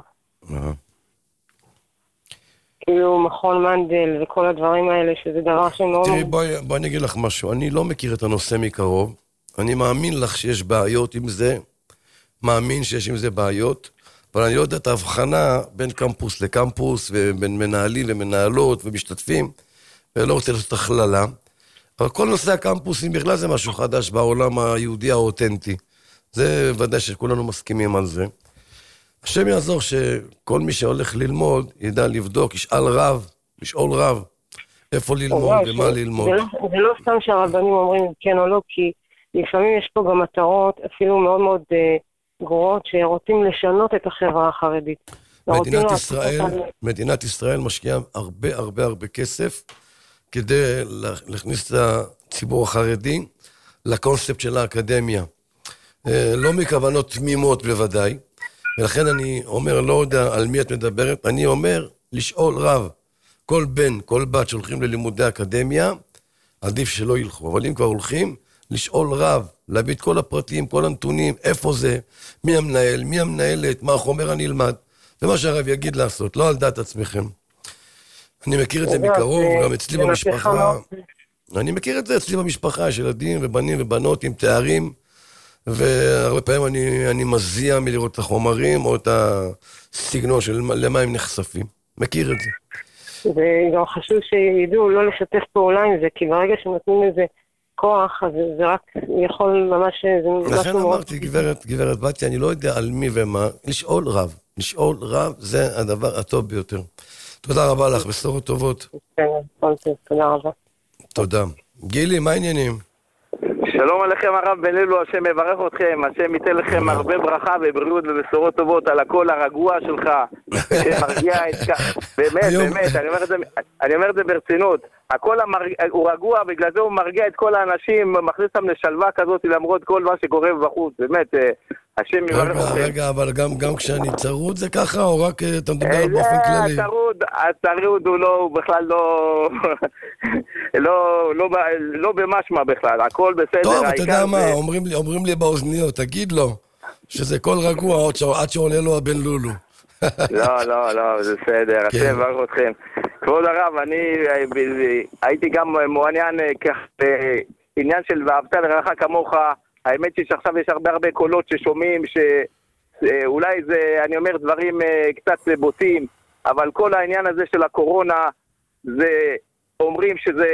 כאילו מכון מנדל וכל הדברים האלה, שזה דבר שמאוד... תראי, בואי, בואי נגיד לך משהו. אני לא מכיר את הנושא מקרוב. אני מאמין לך שיש בעיות עם זה. מאמין שיש עם זה בעיות. אבל אני לא יודע את ההבחנה בין קמפוס לקמפוס, ובין מנהלים ומנהלות ומשתתפים, ולא רוצה לעשות הכללה. אבל כל נושא הקמפוסים בכלל זה משהו חדש בעולם היהודי האותנטי. זה ודאי שכולנו מסכימים על זה. השם יעזור שכל מי שהולך ללמוד ידע לבדוק, ישאל רב, לשאול רב, איפה ללמוד ומה ללמוד. זה לא סתם שהרבנים אומרים כן או לא, כי לפעמים יש פה גם מטרות אפילו מאוד מאוד גרועות שרוצים לשנות את החברה החרדית. מדינת ישראל, מדינת ישראל משקיעה הרבה הרבה הרבה כסף כדי להכניס את הציבור החרדי לקונספט של האקדמיה. לא מכוונות תמימות בוודאי, ולכן אני אומר, לא יודע על מי את מדברת, אני אומר לשאול רב, כל בן, כל בת שהולכים ללימודי אקדמיה, עדיף שלא ילכו, אבל אם כבר הולכים, לשאול רב, להביא את כל הפרטים, כל הנתונים, איפה זה, מי המנהל, מי המנהלת, מה החומר הנלמד, זה מה שהרב יגיד לעשות, לא על דעת עצמכם. אני מכיר את זה מקרוב, גם אצלי במשפחה, אני מכיר את זה אצלי במשפחה, יש ילדים ובנים ובנות עם תארים, והרבה פעמים אני, אני מזיע מלראות את החומרים, או את הסגנון של למה הם נחשפים. מכיר את זה. וגם חשוב שידעו לא לשתף פעולה עם זה, כי ברגע שנותנים לזה כוח, אז זה רק יכול ממש... לכן אמרתי, גברת, גברת בתיה, אני לא יודע על מי ומה, לשאול רב. לשאול רב זה הדבר הטוב ביותר. תודה רבה לך, בשורות טובות. תודה רבה. תודה. גילי, מה העניינים? שלום עליכם הרב בן אלו, השם מברך אתכם, השם ייתן לכם הרבה ברכה ובריאות ובשורות טובות על הקול הרגוע שלך, שמרגיע את כך, באמת, באמת, אני אומר את זה, אני אומר את זה ברצינות, הקול הוא רגוע, בגלל זה הוא מרגיע את כל האנשים, מכניס אותם לשלווה כזאת למרות כל מה שקורה בחוץ, באמת, השם מברך אתכם. רגע, רגע, אבל גם כשאני צרוד זה ככה, או רק אתה מדבר באופן כללי? הצרוד, הצרוד הוא לא, הוא בכלל לא, לא, לא במשמע בכלל, הכל בסדר. טוב, אתה יודע מה, אומרים לי באוזניות, תגיד לו שזה קול רגוע עד שעולה לו הבן לולו. לא, לא, לא, זה בסדר, השם מברך אתכם. כבוד הרב, אני הייתי גם מעוניין בעניין של ואהבת לרעך כמוך. האמת היא שעכשיו יש הרבה הרבה קולות ששומעים, שאולי זה, אני אומר דברים קצת בוטים, אבל כל העניין הזה של הקורונה, זה אומרים שזה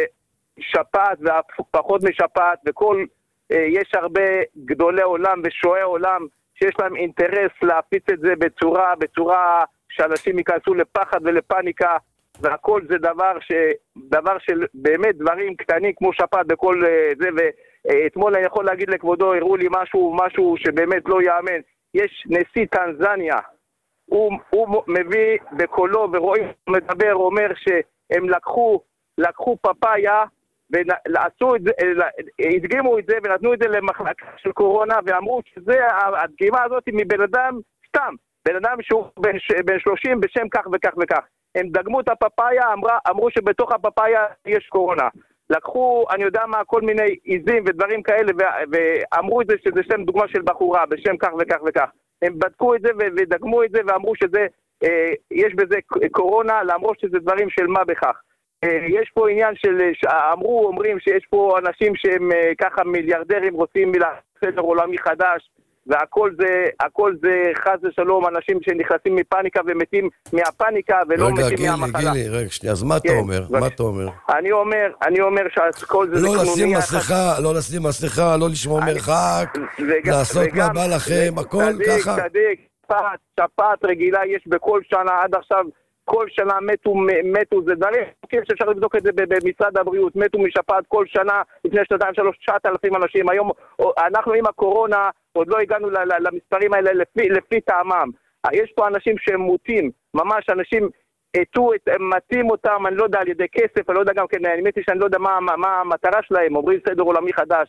שפעת ופחות משפעת, וכל, יש הרבה גדולי עולם ושועי עולם, שיש להם אינטרס להפיץ את זה בצורה, בצורה שאנשים ייכנסו לפחד ולפניקה, והכל זה דבר ש, דבר של באמת דברים קטנים כמו שפעת בכל זה, ואתמול אני יכול להגיד לכבודו, הראו לי משהו, משהו שבאמת לא יאמן. יש נשיא טנזניה, הוא, הוא מביא בקולו ורואים, מדבר, אומר שהם לקחו, לקחו פפאיה, ועשו את זה, הדגימו את זה ונתנו את זה למחלקה של קורונה, ואמרו שזה, הדגימה הזאת היא מבן אדם סתם, בן אדם שהוא בן שלושים בשם כך וכך וכך. הם דגמו את הפפאיה, אמרה, אמרו שבתוך הפפאיה יש קורונה. לקחו, אני יודע מה, כל מיני עיזים ודברים כאלה, ואמרו את זה שזה שם דוגמה של בחורה, בשם כך וכך וכך. הם בדקו את זה ודגמו את זה, ואמרו שזה, אה, יש בזה קורונה, למרות שזה דברים של מה בכך. אה, יש פה עניין של, אמרו, אומרים שיש פה אנשים שהם אה, ככה מיליארדרים רוצים סדר עולמי חדש, והכל זה, הכל זה חס ושלום, אנשים שנכנסים מפניקה ומתים מהפניקה ולא רגע, מתים גילי, מהמחלה. רגע, גילי, רגע, שנייה, אז מה כן, אתה אומר? בבקשה. מה אתה אומר? אני אומר, אני אומר שכל זה... לא זה לשים קנוניה מסכה, אחת. לא לשים מסכה, לא לשמור אני- מרחק, וג- לעשות מה וגם- בא לכם, הכל צדיק, ככה. צדיק, שפעת, שפעת רגילה יש בכל שנה, עד עכשיו כל שנה מתו, מתו, זה דברים שאפשר לבדוק את זה במשרד הבריאות, מתו משפעת כל שנה, לפני שנתיים שלוש, תשעת אלפים אנשים, היום אנחנו עם הקורונה, עוד לא הגענו ל- ל- למספרים האלה לפי, לפי טעמם. יש פה אנשים שהם מוטים, ממש אנשים עטו, מתים אותם, אני לא יודע, על ידי כסף, אני לא יודע גם כן, אני מתי שאני לא יודע מה, מה, מה המטרה שלהם, אומרים סדר עולמי חדש.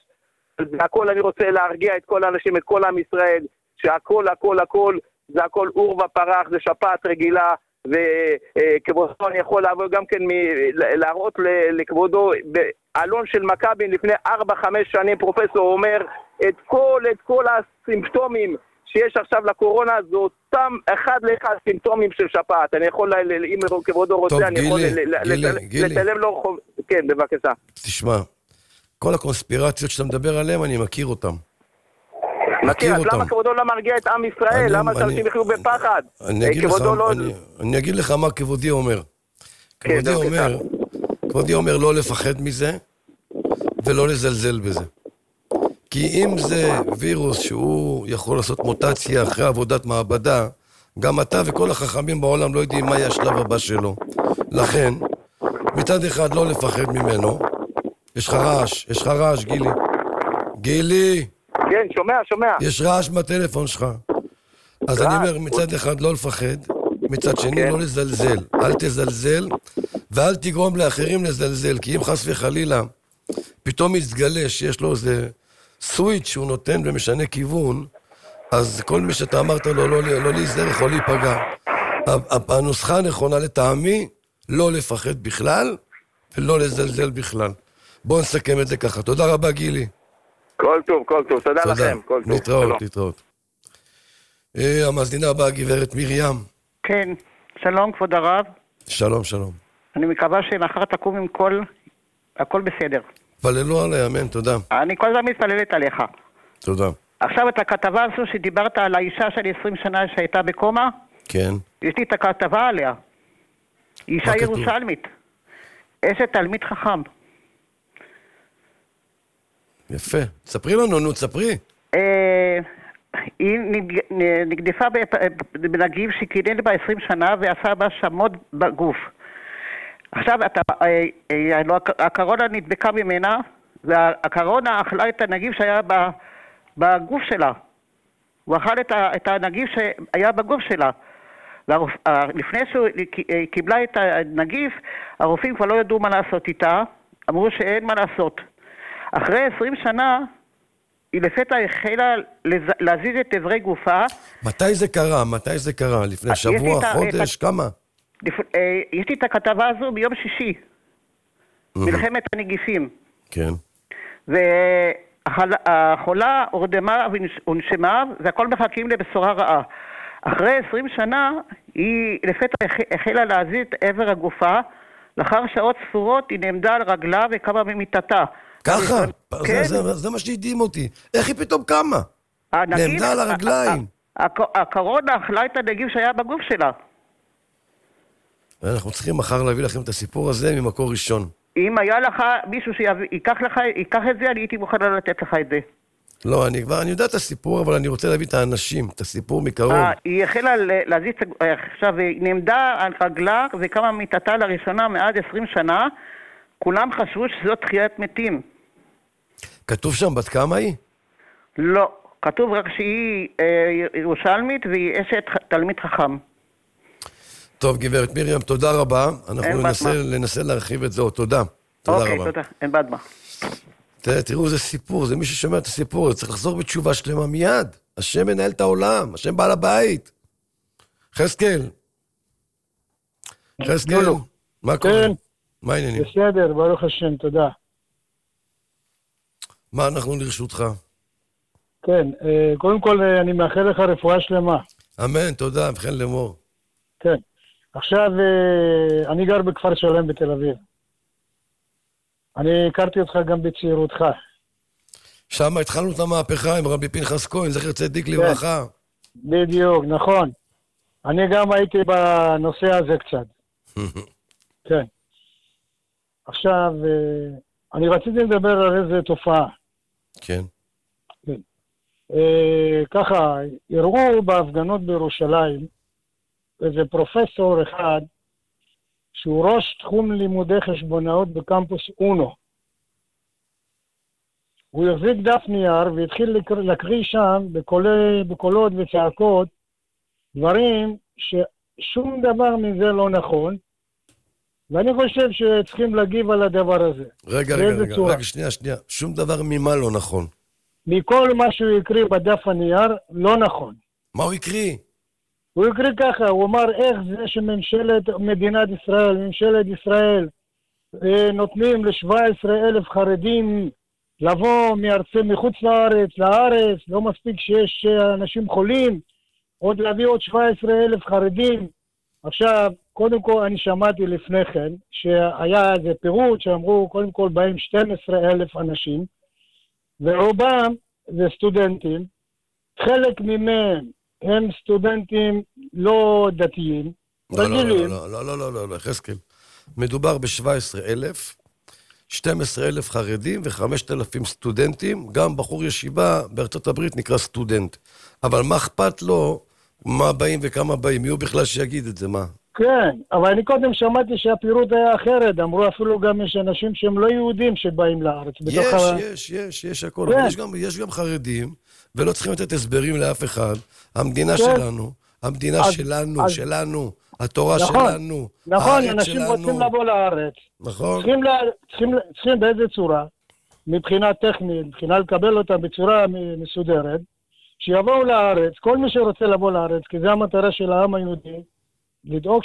הכל אני רוצה להרגיע את כל האנשים, את כל עם ישראל, שהכל, הכל, הכל, זה הכל אור ופרח, זה שפעת רגילה, וכבודו אני יכול לעבור גם כן מ- להראות ל- לכבודו באלון של מכבי לפני ארבע חמש שנים פרופסור אומר את כל, את כל הסימפטומים שיש עכשיו לקורונה, זה אותם אחד לאחד סימפטומים של שפעת. אני יכול, ל- ל- אם כבודו רוצה, טוב, אני יכול גילי, ל- ל- גילי, לצל- גילי. לצלם לו חוב... כן, בבקשה. תשמע, כל הקונספירציות שאתה מדבר עליהן, אני מכיר אותן. מכיר, אז אותם. למה כבודו לא מרגיע את עם ישראל? אני- למה אני- שאנשים יחיו בפחד? אני אגיד לך, כבודו לא... אני- אני אגיד לך מה כבודי אומר. כן, כבודי בבקשה. אומר, כבודי אומר לא לפחד מזה, ולא לזלזל בזה. כי אם זה וירוס שהוא יכול לעשות מוטציה אחרי עבודת מעבדה, גם אתה וכל החכמים בעולם לא יודעים מה יהיה השלב הבא שלו. לכן, מצד אחד לא לפחד ממנו, יש לך רעש, יש לך רעש, גילי. גילי, כן, שומע, שומע. יש רעש מהטלפון שלך. אז אני אומר, מצד אחד לא לפחד, מצד שני לא לזלזל. אל תזלזל, ואל תגרום לאחרים לזלזל, כי אם חס וחלילה, פתאום יתגלה שיש לו איזה סוויץ' שהוא נותן ומשנה כיוון, אז כל מי שאתה אמרת לו לא, לא, לא להיזהר או להיפגע. הנוסחה הנכונה לטעמי, לא לפחד בכלל, ולא לזלזל בכלל. בואו נסכם את זה ככה. תודה רבה, גילי. כל טוב, כל טוב. תודה תודה. לכם. כל טוב. להתראות, שלום. להתראות. אה, המאזינה הבאה, גברת מרים. כן, שלום כבוד הרב. שלום, שלום. אני מקווה שמחר תקום עם כל, הכל בסדר. פללו עליי, אמן, תודה. אני כל הזמן מתפללת עליך. תודה. עכשיו את הכתבה הזו שדיברת על האישה של עשרים שנה שהייתה בקומה, כן. יש לי את הכתבה עליה. אישה ירושלמית. אשת תלמיד חכם. יפה. ספרי לנו, נו, ספרי. היא נגדפה בנגיף שקילל בה עשרים שנה ועשה בה שמות בגוף. עכשיו הקורונה נדבקה ממנה, והקורונה אכלה את הנגיף שהיה בגוף שלה. הוא אכל את הנגיף שהיה בגוף שלה. לפני שהיא קיבלה את הנגיף, הרופאים כבר לא ידעו מה לעשות איתה, אמרו שאין מה לעשות. אחרי עשרים שנה, היא לפתע החלה להזיז את עברי גופה. מתי זה קרה? מתי זה קרה? לפני שבוע, חודש, כמה? יש לי את הכתבה הזו ביום שישי. מלחמת הנגיפים. כן. והחולה הורדמה ונשמה, והכל מחכים לבשורה רעה. אחרי עשרים שנה, היא לפתע החלה להזיז את עבר הגופה, לאחר שעות ספורות היא נעמדה על רגלה וקמה ממיטתה. ככה? זה מה שהדהים אותי. איך היא פתאום קמה? נעמדה על הרגליים. הקורונה אכלה את הנגיף שהיה בגוף שלה. אנחנו צריכים מחר להביא לכם את הסיפור הזה ממקור ראשון. אם היה לך מישהו שיקח לך, ייקח את זה, אני הייתי מוכנה לתת לך את זה. לא, אני כבר, אני יודע את הסיפור, אבל אני רוצה להביא את האנשים, את הסיפור מקרוב. היא החלה להזיז, עכשיו היא נעמדה על רגלה וקמה מיטתה לראשונה מעד עשרים שנה, כולם חשבו שזאת תחיית מתים. כתוב שם בת כמה היא? לא, כתוב רק שהיא ירושלמית והיא אשת תלמיד חכם. טוב, גברת מרים, תודה רבה. אנחנו ננסה, ננסה להרחיב את זה. תודה. תודה אוקיי, רבה. תודה. אין בעד מה. תראו, זה סיפור, זה מי ששומע את הסיפור, צריך לחזור בתשובה שלמה מיד. השם מנהל את העולם, השם בעל הבית. חזקאל. חזקאל, מה קורה? מה העניינים? בסדר, ברוך השם, תודה. מה אנחנו לרשותך? כן, קודם כל אני מאחל לך רפואה שלמה. אמן, תודה, וכן לאמור. כן, עכשיו אני גר בכפר שלם בתל אביב. אני הכרתי אותך גם בצעירותך. שם התחלנו את המהפכה עם רבי פנחס כהן, זכר צדיק לברכה. בדיוק, נכון. אני גם הייתי בנושא הזה קצת. כן. עכשיו, אני רציתי לדבר על איזה תופעה. כן. כן. ככה, הראו בהפגנות בירושלים איזה פרופסור אחד, שהוא ראש תחום לימודי חשבונאות בקמפוס אונו. הוא החזיק דף נייר והתחיל להקריא שם בקולי, בקולות וצעקות דברים ששום דבר מזה לא נכון, ואני חושב שצריכים להגיב על הדבר הזה. רגע, רגע, רגע, רגע, שנייה, שנייה. שום דבר ממה לא נכון? מכל מה שהוא הקריא בדף הנייר לא נכון. מה הוא הקריא? הוא הקריא ככה, הוא אמר איך זה שממשלת מדינת ישראל, ממשלת ישראל, נותנים ל-שבעה עשר אלף חרדים לבוא מארצי מחוץ לארץ, לארץ, לא מספיק שיש אנשים חולים, עוד להביא עוד שבעה עשר אלף חרדים. עכשיו, קודם כל אני שמעתי לפני כן, שהיה איזה פירוט שאמרו, קודם כל בהם שנים עשר אלף אנשים, ורובם זה סטודנטים, חלק ממהם, הם סטודנטים לא דתיים, רגילים. לא, לא, לא, לא, לא, לא, חזקאל. מדובר ב-שבעה עשר אלף, שנים עשר אלף חרדים ו-חמשת אלפים סטודנטים, גם בחור ישיבה בארצות הברית נקרא סטודנט. אבל מה אכפת לו, מה באים וכמה באים, מי הוא בכלל שיגיד את זה, מה? כן, אבל אני קודם שמעתי שהפירוט היה אחרת, אמרו אפילו גם יש אנשים שהם לא יהודים שבאים לארץ. יש, ה... יש, יש, יש הכל, כן. אבל יש גם, יש גם חרדים, ולא צריכים לתת הסברים לאף אחד. המדינה כן. שלנו, המדינה אז, שלנו, אז... שלנו, התורה נכון, שלנו, נכון, אנשים שלנו. רוצים לבוא לארץ. נכון. צריכים, לה, צריכים, צריכים באיזה צורה, מבחינה טכנית, מבחינה לקבל אותה בצורה מסודרת, שיבואו לארץ, כל מי שרוצה לבוא לארץ, כי זו המטרה של העם היהודי, לדאוג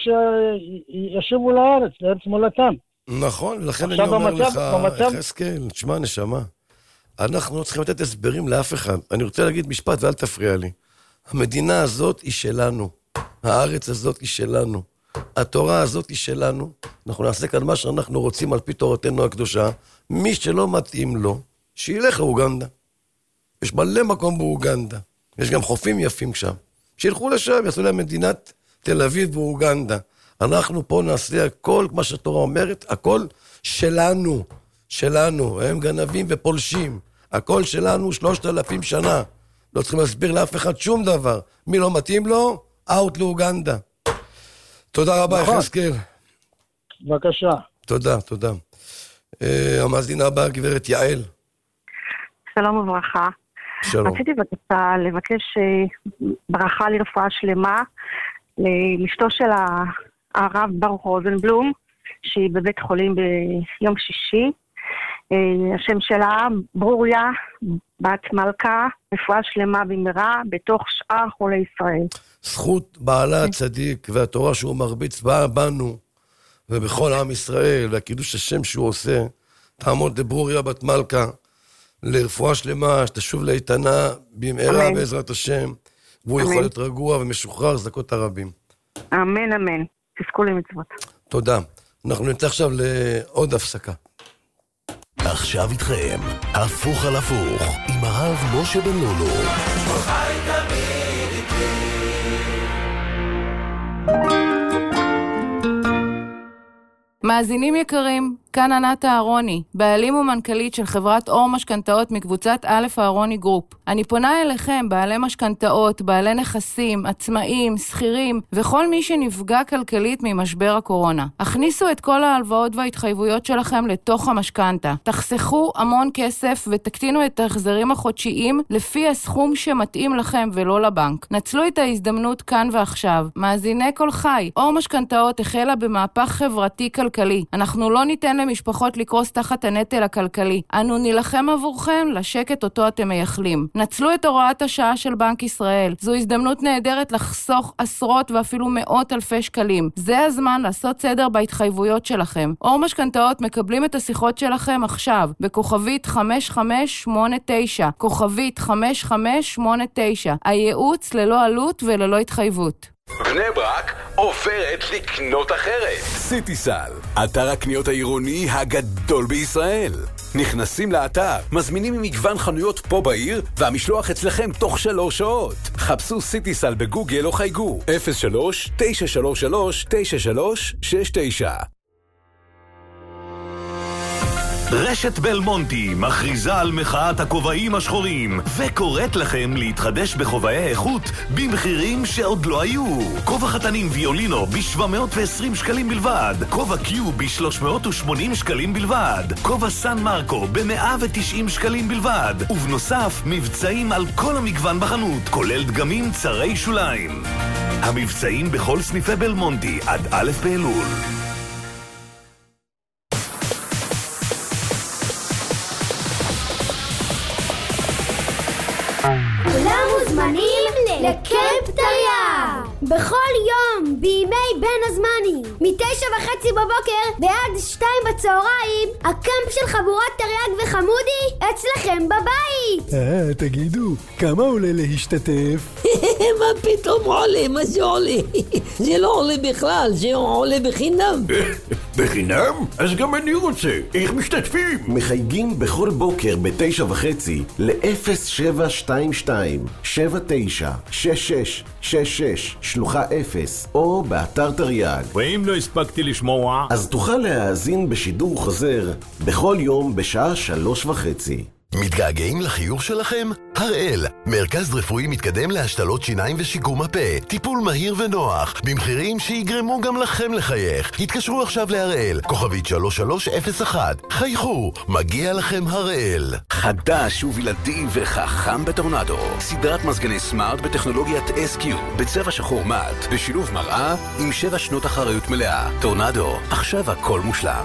שישובו לארץ, לארץ מולדתם. נכון, לכן אני אומר לך, חזקאל, תשמע נשמה, אנחנו לא צריכים לתת הסברים לאף אחד. אני רוצה להגיד משפט ואל תפריע לי. המדינה הזאת היא שלנו, הארץ הזאת היא שלנו, התורה הזאת היא שלנו, אנחנו נעשה כאן מה שאנחנו רוצים על פי תורתנו הקדושה, מי שלא מתאים לו, שילך לאוגנדה. יש מלא מקום באוגנדה. יש גם חופים יפים שם. שילכו לשם, יעשו להם מדינת תל אביב באוגנדה. אנחנו פה נעשה הכל, מה שהתורה אומרת, הכל שלנו, שלנו. הם גנבים ופולשים. הכל שלנו שלושת אלפים שנה. לא צריכים להסביר לאף אחד שום דבר. מי לא מתאים לו? אאוט לאוגנדה. תודה רבה, יחזקאל. בבקשה. תודה, תודה. המאזינה הבאה, גברת יעל. שלום וברכה. שלום. רציתי בבקשה לבקש ברכה לרפואה שלמה לאשתו של הרב ברוך רוזנבלום, שהיא בבית חולים ביום שישי. השם שלה ברוריה בת מלכה, רפואה שלמה במהרה בתוך שאר חולי ישראל. זכות בעלה הצדיק והתורה שהוא מרביץ באה בנו ובכל עם ישראל, והקידוש השם שהוא עושה, תעמוד לברוריה בת מלכה לרפואה שלמה, שתשוב לאיתנה במהרה בעזרת השם, והוא יכול להיות רגוע ומשוחרר זכות הרבים. אמן אמן, תזכו למצוות. תודה. אנחנו נצא עכשיו לעוד הפסקה. עכשיו איתכם, הפוך על הפוך, עם הרב משה בן לולו. חי תמיד איתי. מאזינים יקרים, כאן ענת אהרוני, בעלים ומנכ"לית של חברת אור משכנתאות מקבוצת א' אהרוני גרופ. אני פונה אליכם, בעלי משכנתאות, בעלי נכסים, עצמאים, שכירים, וכל מי שנפגע כלכלית ממשבר הקורונה. הכניסו את כל ההלוואות וההתחייבויות שלכם לתוך המשכנתה. תחסכו המון כסף ותקטינו את ההחזרים החודשיים לפי הסכום שמתאים לכם ולא לבנק. נצלו את ההזדמנות כאן ועכשיו. מאזיני כל חי, אור משכנתאות החלה במהפך חברתי כלכלי. אנחנו לא ניתן למשפחות לקרוס תחת הנטל הכלכלי. אנו נלחם עבורכם לשקט אותו אתם מייחלים. נצלו את הוראת השעה של בנק ישראל. זו הזדמנות נהדרת לחסוך עשרות ואפילו מאות אלפי שקלים. זה הזמן לעשות סדר בהתחייבויות שלכם. אור משכנתאות מקבלים את השיחות שלכם עכשיו, בכוכבית חמש חמש שמונה תשע, כוכבית חמש חמש שמונה תשע. הייעוץ ללא עלות וללא התחייבות. בני ברק עוברת לקנות אחרת. סיטיסל, אתר הקניות העירוני הגדול בישראל. נכנסים לאתר, מזמינים ממגוון חנויות פה בעיר, והמשלוח אצלכם תוך שלוש שעות. חפשו סיטיסל בגוגל או חייגו אפס שלוש תשע שלוש שלוש תשע שלוש שש תשע. רשת בלמונטי מכריזה על מחאת הכובעים השחורים וקוראת לכם להתחדש בכובעי איכות במחירים שעוד לא היו. כובע חתנים ויולינו ב-שבע מאות ועשרים שקלים בלבד, כובע קיו ב-שלוש מאות ושמונים שקלים בלבד, כובע סן מרקו ב-מאה ותשעים שקלים בלבד, ובנוסף מבצעים על כל המגוון בחנות, כולל דגמים צרי שוליים. המבצעים בכל סניפי בלמונטי עד א' באלול. כולם מוזמנים לקמפ טריה בכל יום בימי בין הזמנים מתשע וחצי בבוקר ועד שתיים בצהריים. הקמפ של חבורת תרי"ג וחמודי אצלכם בבית. אה, תגידו, כמה עולה להשתתף? מה פתאום עולה? מה זה עולה? זה לא עולה בכלל, זה עולה בחינם. בחינם? אז גם אני רוצה. איך משתתפים? מחייגים בכל בוקר בתשע וחצי ל-אפס שבע שתיים שתיים שבע תשע שש שש שש שש שלוחה אפס או באתר תרי"ג. ואם לא הספקתי לשמוע, אז תוכל להאזין בשידור חוזר בכל יום בשעה שלוש וחצי. מתגעגעים לחיוך שלכם? הראל, מרכז רפואי מתקדם להשתלות שיניים ושיקום הפה. טיפול מהיר ונוח, במחירים שיגרמו גם לכם לחייך. התקשרו עכשיו להראל, כוכבית שלוש שלוש אפס אחת. חייכו, מגיע לכם הראל. חדש ובלעדי וחכם בטורנדו. סדרת מזגני סמארט בטכנולוגיית אס קיו, בצבע שחור מט, בשילוב מראה עם שבע שנות אחריות מלאה. טורנדו, עכשיו הכל מושלם.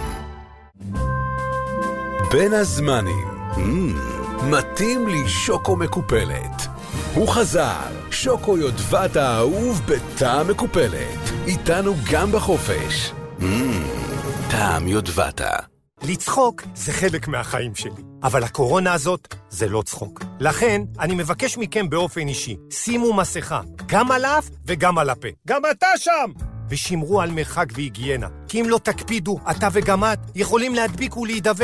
בין הזמנים. Mm, מתאים לי שוקו מקופלת. הוא חזר, שוקו יודבת האהוב בטעם מקופלת. איתנו גם בחופש. Mm, טעם יודבת. לצחוק זה חלק מהחיים שלי, אבל הקורונה הזאת זה לא צחוק. לכן אני מבקש מכם באופן אישי, שימו מסכה, גם על האף וגם על הפה. גם אתה שם! ושמרו על מרחק והיגיינה, כי אם לא תקפידו, אתה וגם את יכולים להדביק ולהידבק.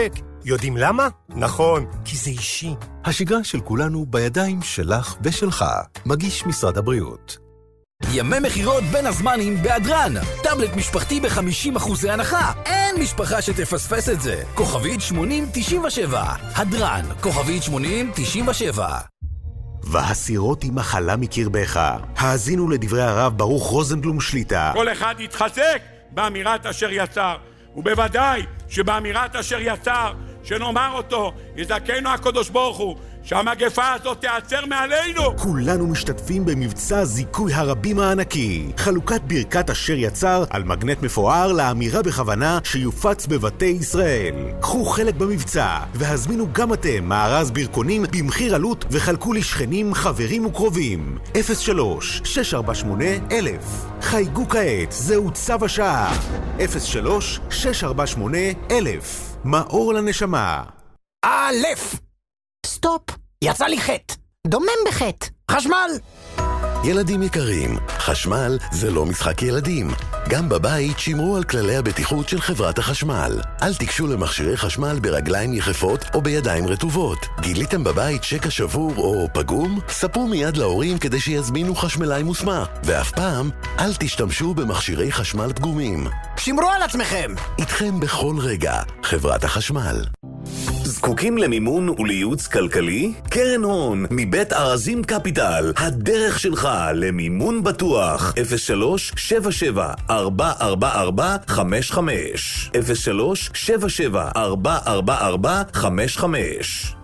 יודעים למה? נכון, כי זה אישי. השגרה של כולנו בידיים שלך ושלך. מגיש משרד הבריאות. ימי מחירות בין הזמנים בהדרן. טאבלט משפחתי ב-חמישים אחוז הנחה. אין משפחה שתפספס את זה. כוכבית שמונים תשעים ושבע. הדרן, כוכבית שמונים תשעים ושבע. והסירות היא מחלה מקרבך. האזינו לדברי הרב ברוך רוזנבלום שליטה. כל אחד יתחזק באמירת אשר יצר, ובוודאי שבאמירת אשר יצר, שנאמר אותו, יזכנו הקדוש ברוך הוא, שהמגפה הזאת תיעצר מעלינו. כולנו משתתפים במבצע זיכוי הרבים הענקי. חלוקת ברכת אשר יצר על מגנט מפואר לאמירה בכוונה שיופץ בבתי ישראל. קחו חלק במבצע והזמינו גם אתם מארז ברכונים במחיר עלות וחלקו לשכנים, חברים וקרובים. אפס שלוש שש ארבע שמונה אלף. חייגו כעת, זהו צו השעה. אפס שלוש שש ארבע שמונה אלף. מאור לנשמה. א' סטופ, יצא לי חטא. דומם בחטא. חשמל. ילדים יקרים, חשמל זה לא משחק ילדים. גם בבית שמרו על כללי הבטיחות של חברת החשמל. אל תיגשו למכשירי חשמל ברגליים יחפות או בידיים רטובות. גיליתם בבית שקע שבור או פגום? ספרו מיד להורים כדי שיזמינו חשמלאי מוסמך. ואף פעם, אל תשתמשו במכשירי חשמל פגומים. שמרו על עצמכם. איתכם בכל רגע, חברת החשמל. זקוקים למימון ולייעוץ כלכלי? קרן הון מבית ארזים קפיטל, הדרך שלך למימון בטוח. אפס שלוש שבע שבע ארבע ארבע ארבע חמש חמש אפס שלוש שבע שבע ארבע ארבע ארבע חמש חמש.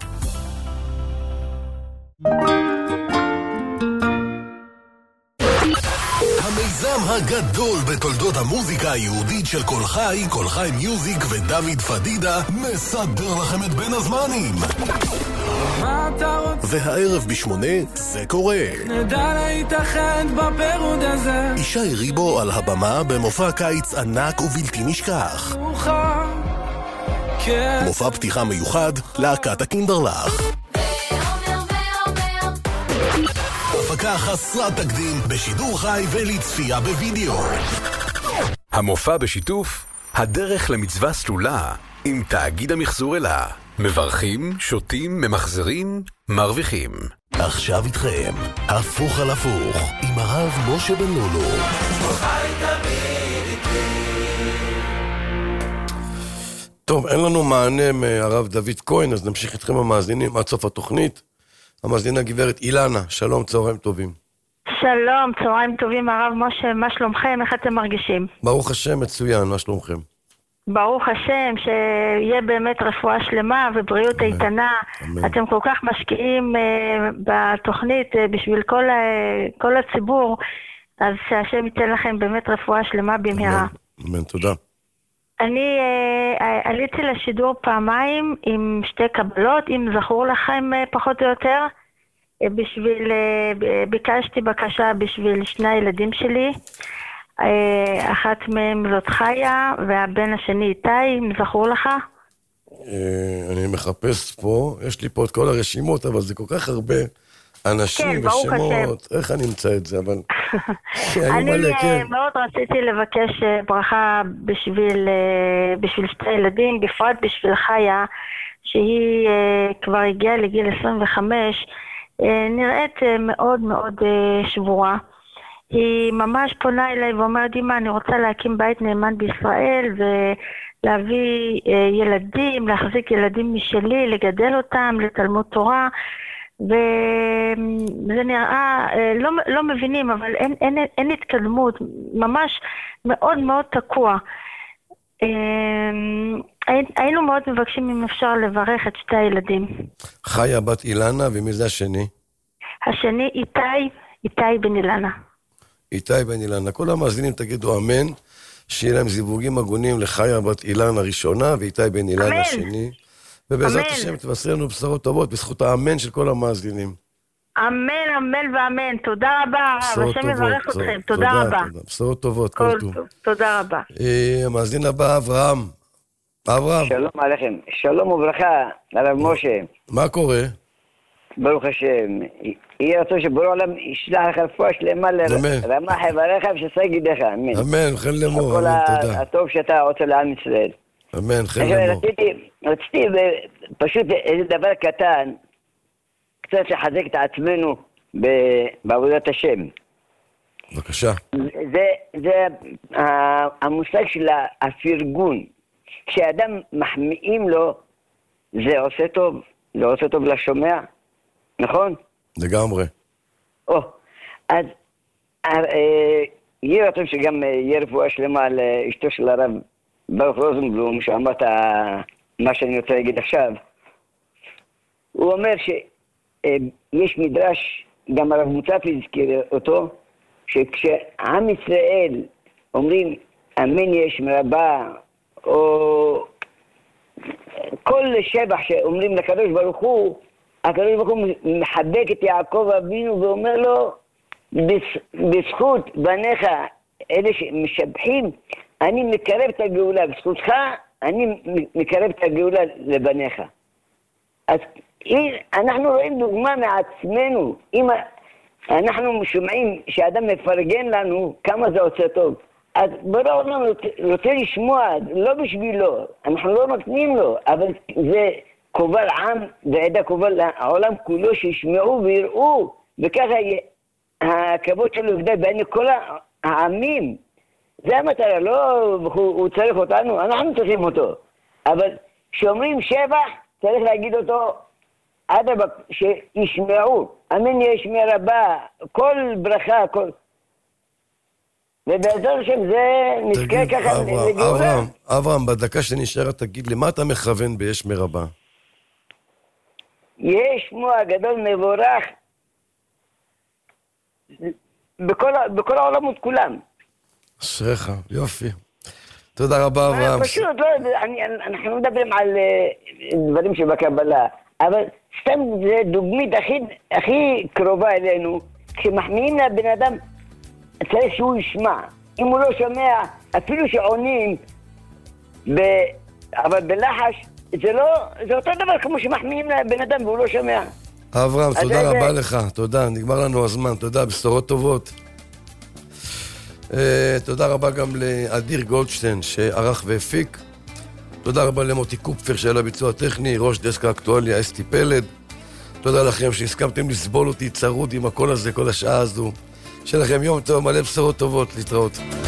המיזם הגדול בתולדות המוזיקה היהודית של כל חי, כל חי מיוזיק ודוד פדידה מסדר לכם את בין הזמנים. והערב בשמונה זה קורה. נדע להתאחד בפירוד הזה. ישי ריבו על הבמה במופע קיץ ענק ובלתי נשכח. מופע פתיחה מיוחד להקת הקינדרלך. הפקה חסרת תקדים בשידור חי ולצפייה בווידאו. המופע בשיתוף הדרך למצווה סלולה עם תאגיד המחזור אלה. מברכים, שותים, ממחזרים, מרוויחים. עכשיו איתכם, הפוך על הפוך, עם הרב משה בן לולו. טוב, אין לנו מענה מהרב דוד כהן, אז נמשיך איתכם המאזינים עד סוף התוכנית. המאזינה גברת אילנה, שלום, צהריים טובים. שלום, צהריים טובים הרב משה, מה שלומכם? איך אתם מרגישים? ברוך השם, מצוין, מה שלומכם? ברוך השם, שיהיה באמת רפואה שלמה ובריאות איתנה. אמן. אתם כל כך משקיעים uh, בתוכנית uh, בשביל כל, uh, כל הציבור, אז שהשם ייתן לכם באמת רפואה שלמה במהרה. אמן, אמן, תודה. אני uh, עליתי לשידור פעמיים עם שתי קבלות, אם זכור לכם uh, פחות או יותר. Uh, בשביל, uh, ביקשתי בקשה בשביל שני הילדים שלי. אחת מהם זאת חיה, והבן השני איתי, אם זכור לך? אני מחפש פה, יש לי פה את כל הרשימות, אבל זה כל כך הרבה אנשים ושמות, איך אני אמצא את זה, אבל... אני מאוד רציתי לבקש ברכה בשביל שתי ילדים, בפרט בשביל חיה, שהיא כבר הגיעה לגיל עשרים וחמש, נראית מאוד מאוד שבורה. היא ממש פונה אליי ואומרת, אמא, אני רוצה להקים בית נאמן בישראל ולהביא ילדים, להחזיק ילדים משלי, לגדל אותם לתלמוד תורה, וזה נראה, לא, לא מבינים, אבל אין, אין, אין התקדמות, ממש מאוד מאוד תקוע. היינו מאוד מבקשים אם אפשר לברך את שתי הילדים. חיה בת אילנה, ומי זה השני? השני איתי, איתי בן אילנה. איתי בן אילנה. כל המאזינים תגידו אמן, שיהיה להם זיווגים הגונים לחיה בת אילנה הראשונה, ואיתי בן אילנה השני. ובעזרת השם תבשר לנו בשורות טובות, בזכות האמן של כל המאזינים. אמן, אמן ואמן. תודה רבה, הרב. השם יברך אתכם. תודה רבה. בשורות טובות, כל טוב. תודה רבה. המאזין הבא, אברהם. אברהם. שלום עליכם. שלום וברכה, הרב משה. מה קורה? ברוך השם. יהיה רצון שבורא עולם ישלח לך רפואה שלמה לרמ"ח איבריך ושסה גידיך, אמן. אמן, וכן לאמור, אמן, תודה. כל הטוב שאתה עושה לעם ישראל. אמן, חן למור. רציתי, רציתי פשוט איזה דבר קטן, קצת לחזק את עצמנו בעבודת השם. בבקשה. זה, זה המושג של הפרגון. כשאדם מחמיאים לו, זה עושה טוב, זה עושה טוב לשומע, נכון? לגמרי. או, אז יהיה רצון שגם יהיה רפואה שלמה על אשתו של הרב ברוך רוזנבלום, שאמרת מה שאני רוצה להגיד עכשיו. הוא אומר שיש מדרש, גם הרב מוצפי הזכיר אותו, שכשעם ישראל אומרים אמן יש מרבה, או כל שבח שאומרים לקדוש ברוך הוא, הקדוש ברוך הוא מחבק את יעקב אבינו ואומר לו, בזכות בניך, אלה שמשבחים, אני מקרב את הגאולה, בזכותך אני מקרב את הגאולה לבניך. אז אנחנו רואים דוגמה מעצמנו, אם אנחנו שומעים שאדם מפרגן לנו, כמה זה עושה טוב. אז ברור העולם רוצה לשמוע, לא בשבילו, אנחנו לא נותנים לו, אבל זה קובל עם ועדה קובל העולם כולו שישמעו ויראו, וככה הכבוד שלו יגדל בעיני כל העמים. זה המטרה, לא הוא, הוא צריך אותנו, אנחנו צריכים אותו. אבל כשאומרים שבח, צריך להגיד אותו עד שישמעו, אמן ישמע רבה, כל ברכה, כל... ובעזר השם זה נזכה ככה לגאולה. אברהם, אברהם, בדקה שנשארה תגיד לי, מה אתה מכוון ביש מרבה? יש שמו הגדול מבורך בכל, בכל העולמות כולם. אשריך, יופי. תודה רבה, אברהם. פשוט, לא, אני, אנחנו מדברים על דברים שבקבלה, אבל סתם זה דוגמית הכי, הכי קרובה אלינו, כשמחמיאים לבן אדם, צריך שהוא ישמע. אם הוא לא שומע, אפילו שעונים, ב... אבל בלחש, זה לא, זה אותו דבר כמו שמחמיאים לבן אדם והוא לא שומע. אברהם, תודה רבה לך, תודה, נגמר לנו הזמן, תודה, בשורות טובות. Uh, תודה רבה גם לאדיר גולדשטיין שערך והפיק. תודה רבה למוטי קופפר שהיה לביצוע הטכני, ראש דסק האקטואליה אסתי פלד. תודה לכם שהסכמתם לסבול אותי צרוד עם הקול הזה כל השעה הזו. שיהיה לכם יום טוב, מלא בשורות טובות, להתראות.